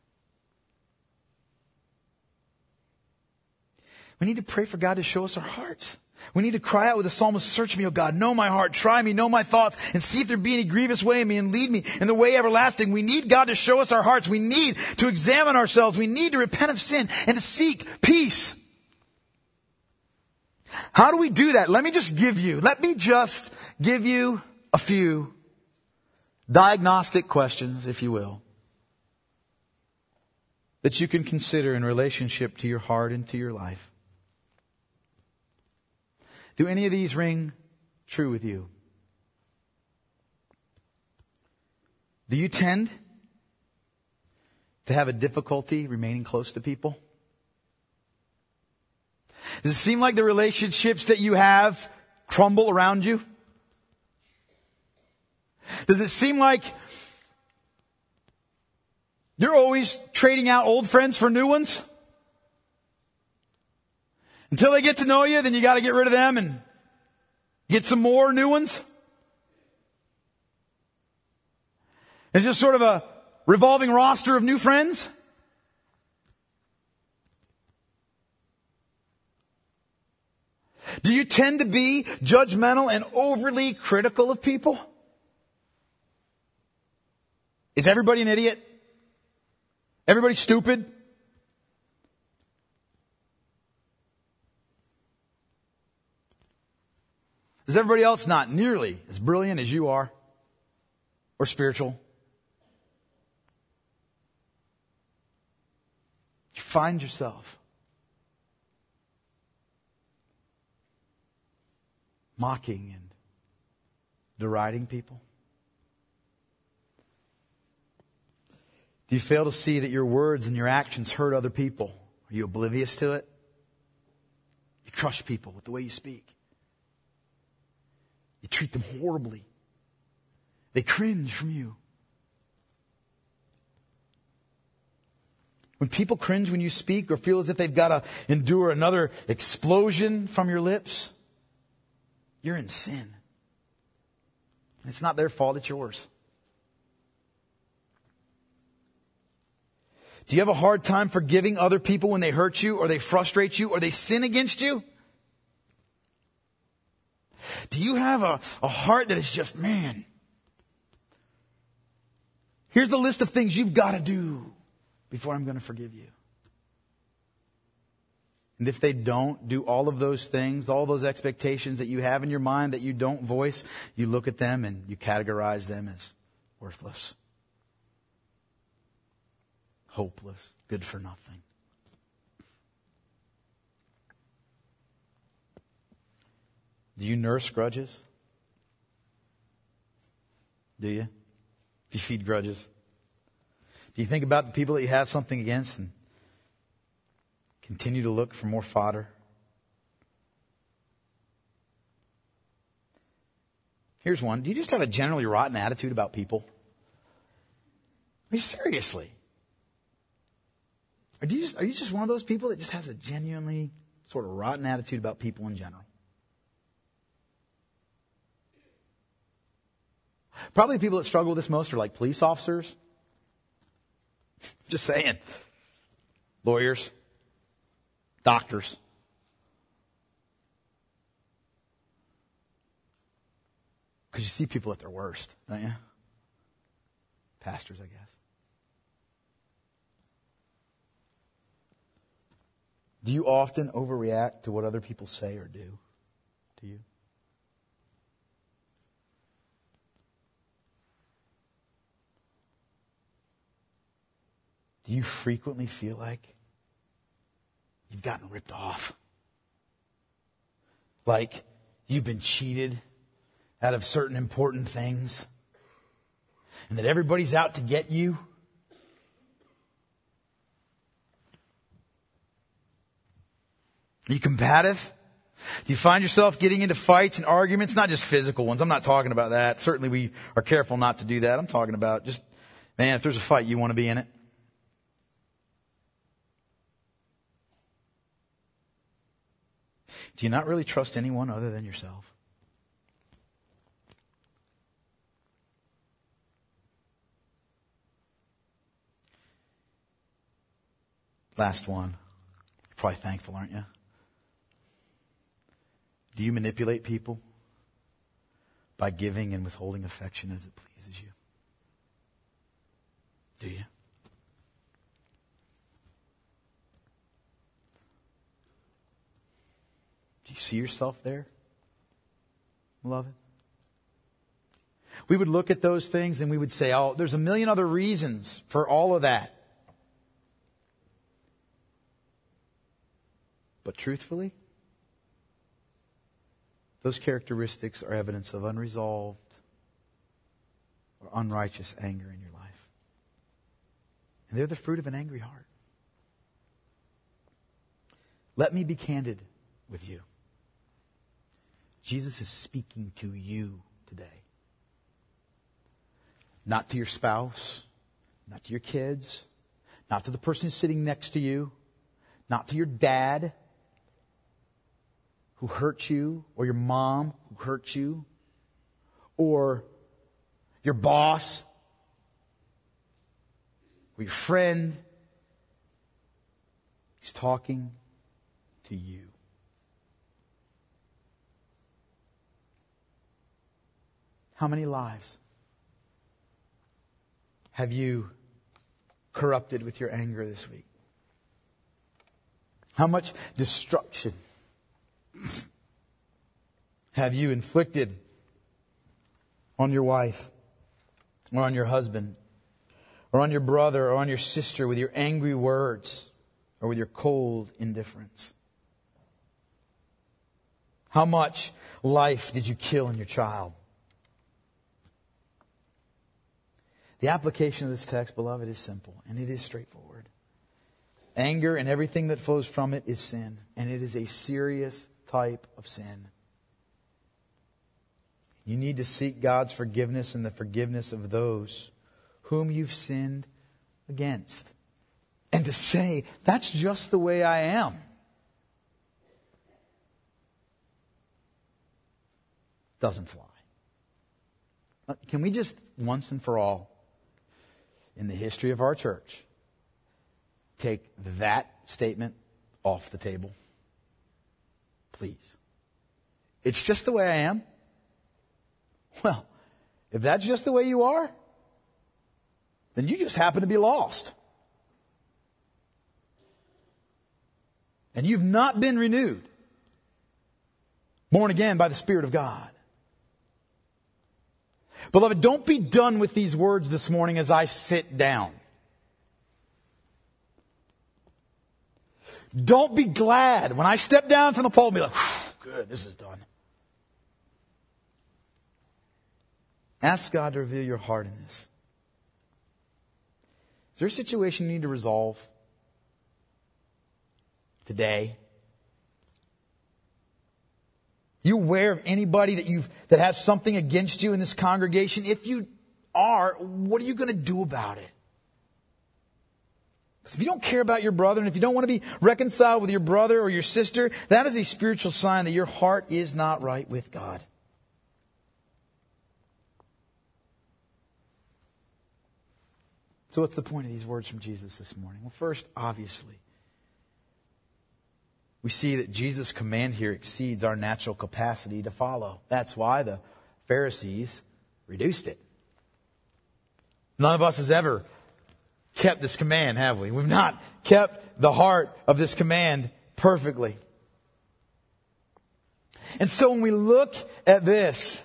We need to pray for God to show us our hearts. We need to cry out with the psalmist, search me, O God, know my heart, try me, know my thoughts, and see if there be any grievous way in me, and lead me in the way everlasting. We need God to show us our hearts. We need to examine ourselves. We need to repent of sin and to seek peace. How do we do that? Let me just give you a few diagnostic questions, if you will, that you can consider in relationship to your heart and to your life. Do any of these ring true with you? Do you tend to have a difficulty remaining close to people? Does it seem like the relationships that you have crumble around you? Does it seem like you're always trading out old friends for new ones? Until they get to know you, then you got to get rid of them and get some more new ones? It's just sort of a revolving roster of new friends? Do you tend to be judgmental and overly critical of people? Is everybody an idiot? Everybody stupid? Is everybody else not nearly as brilliant as you are? Or spiritual? You find yourself mocking and deriding people? Do you fail to see that your words and your actions hurt other people? Are you oblivious to it? You crush people with the way you speak. You treat them horribly. They cringe from you. When people cringe when you speak or feel as if they've got to endure another explosion from your lips, you're in sin. And it's not their fault, it's yours. Do you have a hard time forgiving other people when they hurt you or they frustrate you or they sin against you? Do you have a heart that is just, man, here's the list of things you've got to do before I'm going to forgive you? And if they don't do all of those things, all those expectations that you have in your mind that you don't voice, you look at them and you categorize them as worthless, hopeless, good for nothing. Do you nurse grudges? Do you? Do you feed grudges? Do you think about the people that you have something against and continue to look for more fodder? Here's one. Do you just have a generally rotten attitude about people? I mean, seriously. Are you just one of those people that just has a genuinely sort of rotten attitude about people in general? Probably the people that struggle with this most are like police officers. Just saying. Lawyers. Doctors. Because you see people at their worst, don't you? Pastors, I guess. Do you often overreact to what other people say or do to you? Do you frequently feel like you've gotten ripped off? Like you've been cheated out of certain important things? And that everybody's out to get you? Are you combative? Do you find yourself getting into fights and arguments? Not just physical ones. I'm not talking about that. Certainly we are careful not to do that. I'm talking about just Man, if there's a fight, you want to be in it? Do you not really trust anyone other than yourself? Last one. You're probably thankful, aren't you? Do you manipulate people by giving and withholding affection as it pleases you? Do you? Do you see yourself there, beloved? We would look at those things and we would say, oh, there's a million other reasons for all of that. But truthfully, those characteristics are evidence of unresolved or unrighteous anger in your life. And they're the fruit of an angry heart. Let me be candid with you. Jesus is speaking to you today. Not to your spouse, not to your kids, not to the person who's sitting next to you, not to your dad who hurt you, or your mom who hurt you, or your boss, or your friend. He's talking to you. How many lives have you corrupted with your anger this week? How much destruction have you inflicted on your wife, or on your husband, or on your brother, or on your sister with your angry words, or with your cold indifference? How much life did you kill in your child? The application of this text, beloved, is simple, and it is straightforward. Anger and everything that flows from it is sin, and it is a serious type of sin. You need to seek God's forgiveness and the forgiveness of those whom you've sinned against. And to say, that's just the way I am. Doesn't fly. Can we just once and for all, in the history of our church, take that statement off the table? Please. It's just the way I am. Well, if that's just the way you are, then you just happen to be lost. And you've not been renewed, born again by the Spirit of God. Beloved, don't be done with these words this morning as I sit down. Don't be glad when I step down from the pulpit and be like, good, this is done. Ask God to reveal your heart in this. Is there a situation you need to resolve today? You aware of anybody that has something against you in this congregation? If you are, what are you going to do about it? Because if you don't care about your brother, and if you don't want to be reconciled with your brother or your sister, that is a spiritual sign that your heart is not right with God. So what's the point of these words from Jesus this morning? Well, first, obviously, we see that Jesus' command here exceeds our natural capacity to follow. That's why the Pharisees reduced it. None of us has ever kept this command, have we? We've not kept the heart of this command perfectly. And so when we look at this,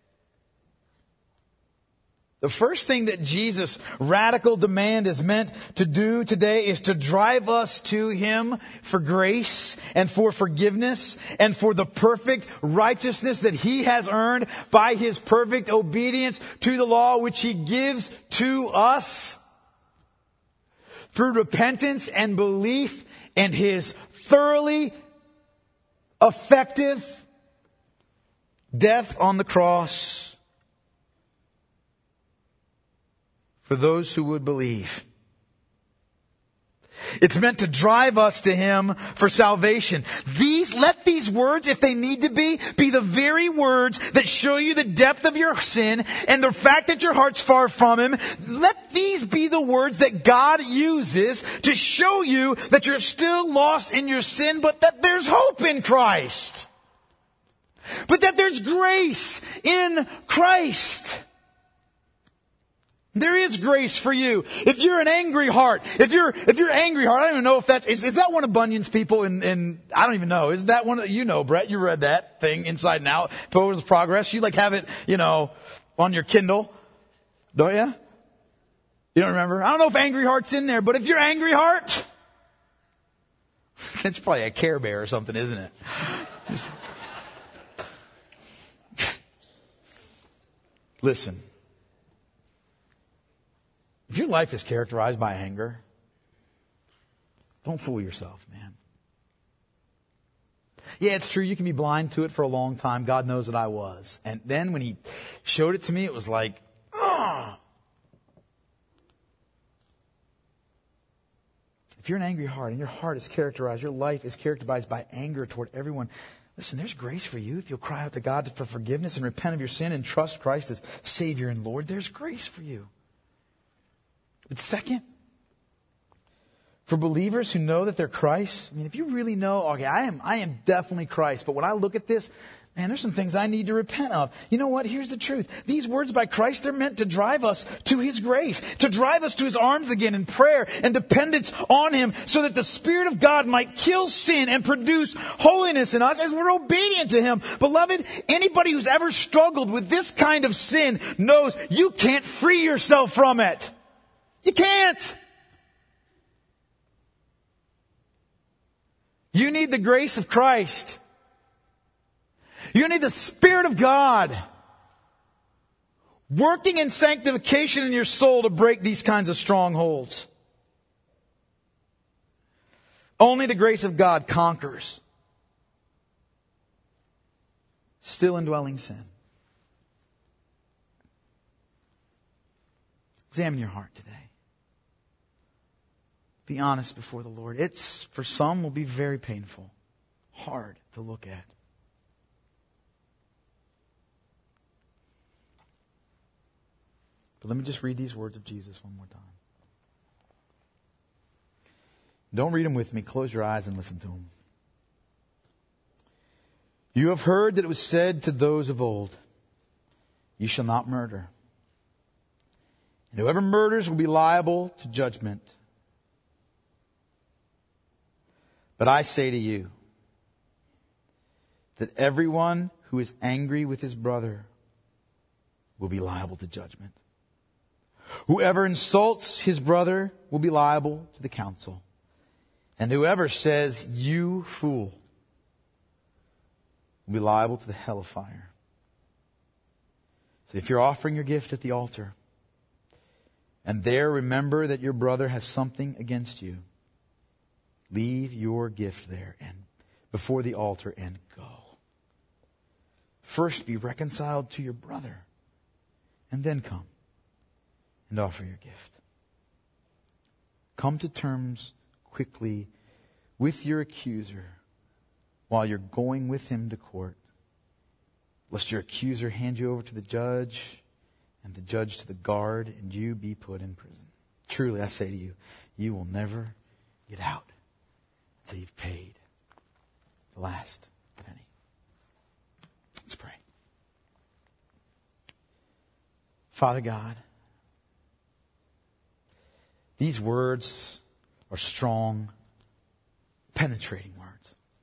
the first thing that Jesus' radical demand is meant to do today is to drive us to Him for grace and for forgiveness and for the perfect righteousness that He has earned by His perfect obedience to the law, which He gives to us through repentance and belief in His thoroughly effective death on the cross for those who would believe. It's meant to drive us to Him for salvation. Let these words, if they need to be the very words that show you the depth of your sin and the fact that your heart's far from Him. Let these be the words that God uses to show you that you're still lost in your sin, but that there's hope in Christ. But that there's grace in Christ. There is grace for you. If you're an angry heart, if you're angry heart, I don't even know if is that one of Bunyan's people in I don't even know. Is that one of, Brett, you read that thing Inside and Out, Pilgrim's Progress. You have it, on your Kindle. Don't you? You don't remember? I don't know if angry heart's in there, but if you're angry heart, it's probably a Care Bear or something, isn't it? Listen. If your life is characterized by anger, don't fool yourself, man. Yeah, it's true. You can be blind to it for a long time. God knows that I was. And then when He showed it to me, it was like, ugh. If you're an angry heart and your heart is characterized, your life is characterized by anger toward everyone, listen, there's grace for you. If you'll cry out to God for forgiveness and repent of your sin and trust Christ as Savior and Lord, there's grace for you. But second, for believers who know that they're Christ, if you really know, okay, I am definitely Christ, but when I look at this, man, there's some things I need to repent of. You know what? Here's the truth. These words by Christ, they're meant to drive us to His grace, to drive us to His arms again in prayer and dependence on Him so that the Spirit of God might kill sin and produce holiness in us as we're obedient to Him. Beloved, anybody who's ever struggled with this kind of sin knows you can't free yourself from it. You can't. You need the grace of Christ. You need the Spirit of God working in sanctification in your soul to break these kinds of strongholds. Only the grace of God conquers still indwelling sin. Examine your heart today. Be honest before the Lord. It's, for some, will be very painful, hard to look at. But let me just read these words of Jesus one more time. Don't read them with me. Close your eyes and listen to them. You have heard that it was said to those of old, you shall not murder. And whoever murders will be liable to judgment. But I say to you that everyone who is angry with his brother will be liable to judgment. Whoever insults his brother will be liable to the council. And whoever says, you fool, will be liable to the hell of fire. So if you're offering your gift at the altar, and there remember that your brother has something against you, leave your gift there and before the altar and go. First be reconciled to your brother, and then come and offer your gift. Come to terms quickly with your accuser while you're going with him to court, lest your accuser hand you over to the judge and the judge to the guard, and you be put in prison. Truly, I say to you, you will never get out until you've paid the last penny. Let's pray. Father God, these words are strong, penetrating words.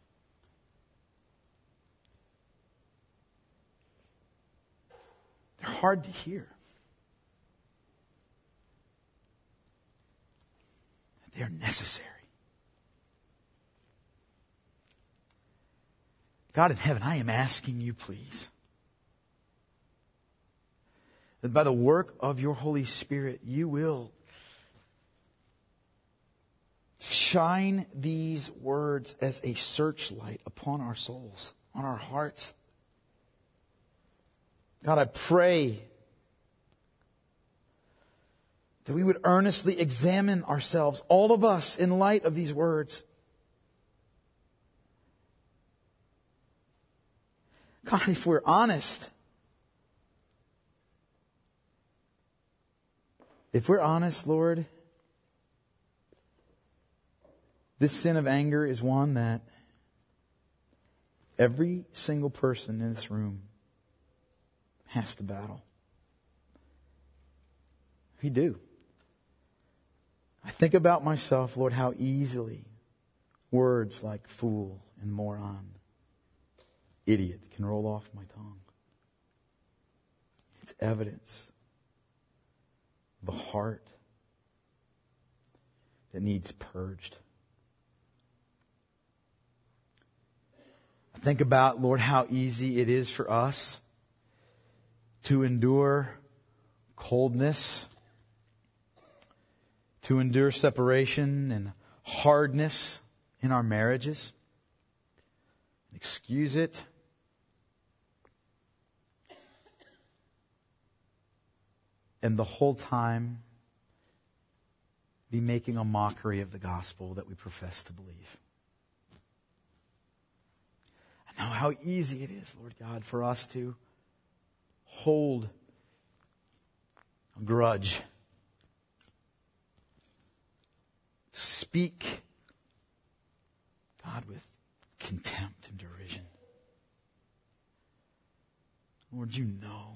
They're hard to hear. They are necessary. God in heaven, I am asking you, please, that by the work of your Holy Spirit, you will shine these words as a searchlight upon our souls, on our hearts. God, I pray that we would earnestly examine ourselves, all of us, in light of these words. God, if we're honest, Lord, this sin of anger is one that every single person in this room has to battle. We do. I think about myself, Lord, how easily words like fool and moron, idiot can roll off my tongue. It's evidence of a heart that needs purged. I think about, Lord, how easy it is for us to endure coldness, to endure separation and hardness in our marriages. Excuse it. And the whole time be making a mockery of the gospel that we profess to believe. I know how easy it is, Lord God, for us to hold a grudge, to speak, God, with contempt and derision. Lord, you know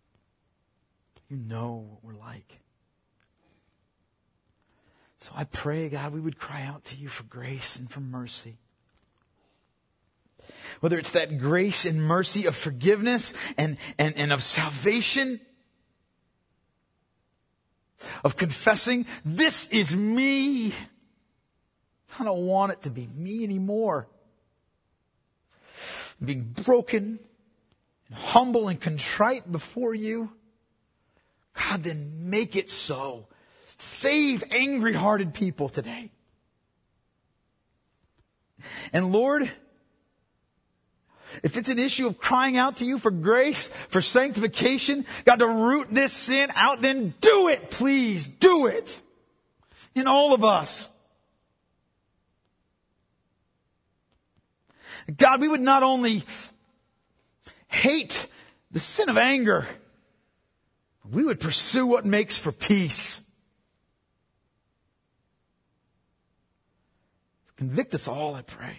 what we're like. So I pray, God, we would cry out to you for grace and for mercy. Whether it's that grace and mercy of forgiveness and of salvation, of confessing, this is me. I don't want it to be me anymore. Being broken and humble and contrite before you. God, then make it so. Save angry-hearted people today. And Lord, if it's an issue of crying out to you for grace, for sanctification, God, to root this sin out, then do it, please. Do it. In all of us. God, we would not only hate the sin of anger, we would pursue what makes for peace. Convict us all, I pray.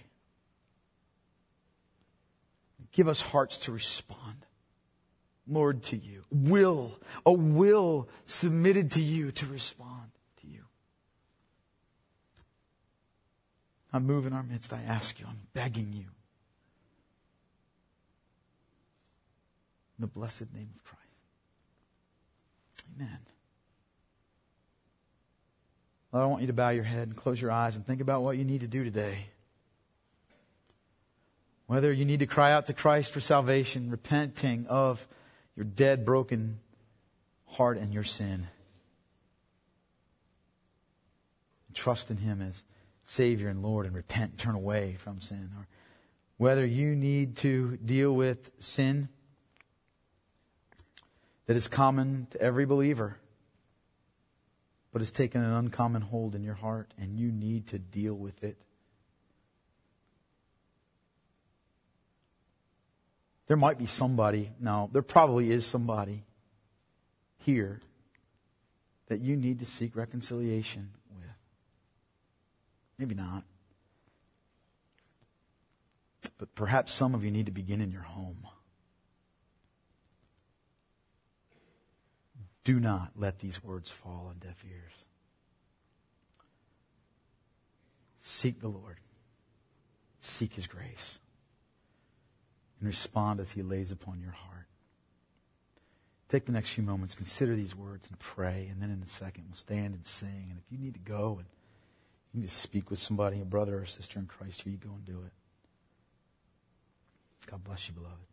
Give us hearts to respond, Lord, to you. A will submitted to you to respond to you. I move in our midst, I ask you, I'm begging you. In the blessed name of Christ. Amen. Lord, I want you to bow your head and close your eyes and think about what you need to do today. Whether you need to cry out to Christ for salvation, repenting of your dead, broken heart and your sin. Trust in Him as Savior and Lord and repent and turn away from sin. Or whether you need to deal with sin that is common to every believer, but has taken an uncommon hold in your heart and you need to deal with it. There might be somebody, no, there probably is somebody here that you need to seek reconciliation with. Maybe not. But perhaps some of you need to begin in your home. Do not let these words fall on deaf ears. Seek the Lord. Seek His grace. And respond as He lays upon your heart. Take the next few moments, consider these words and pray. And then in a second, we'll stand and sing. And if you need to go and you need to speak with somebody, a brother or sister in Christ, here you go and do it. God bless you, beloved.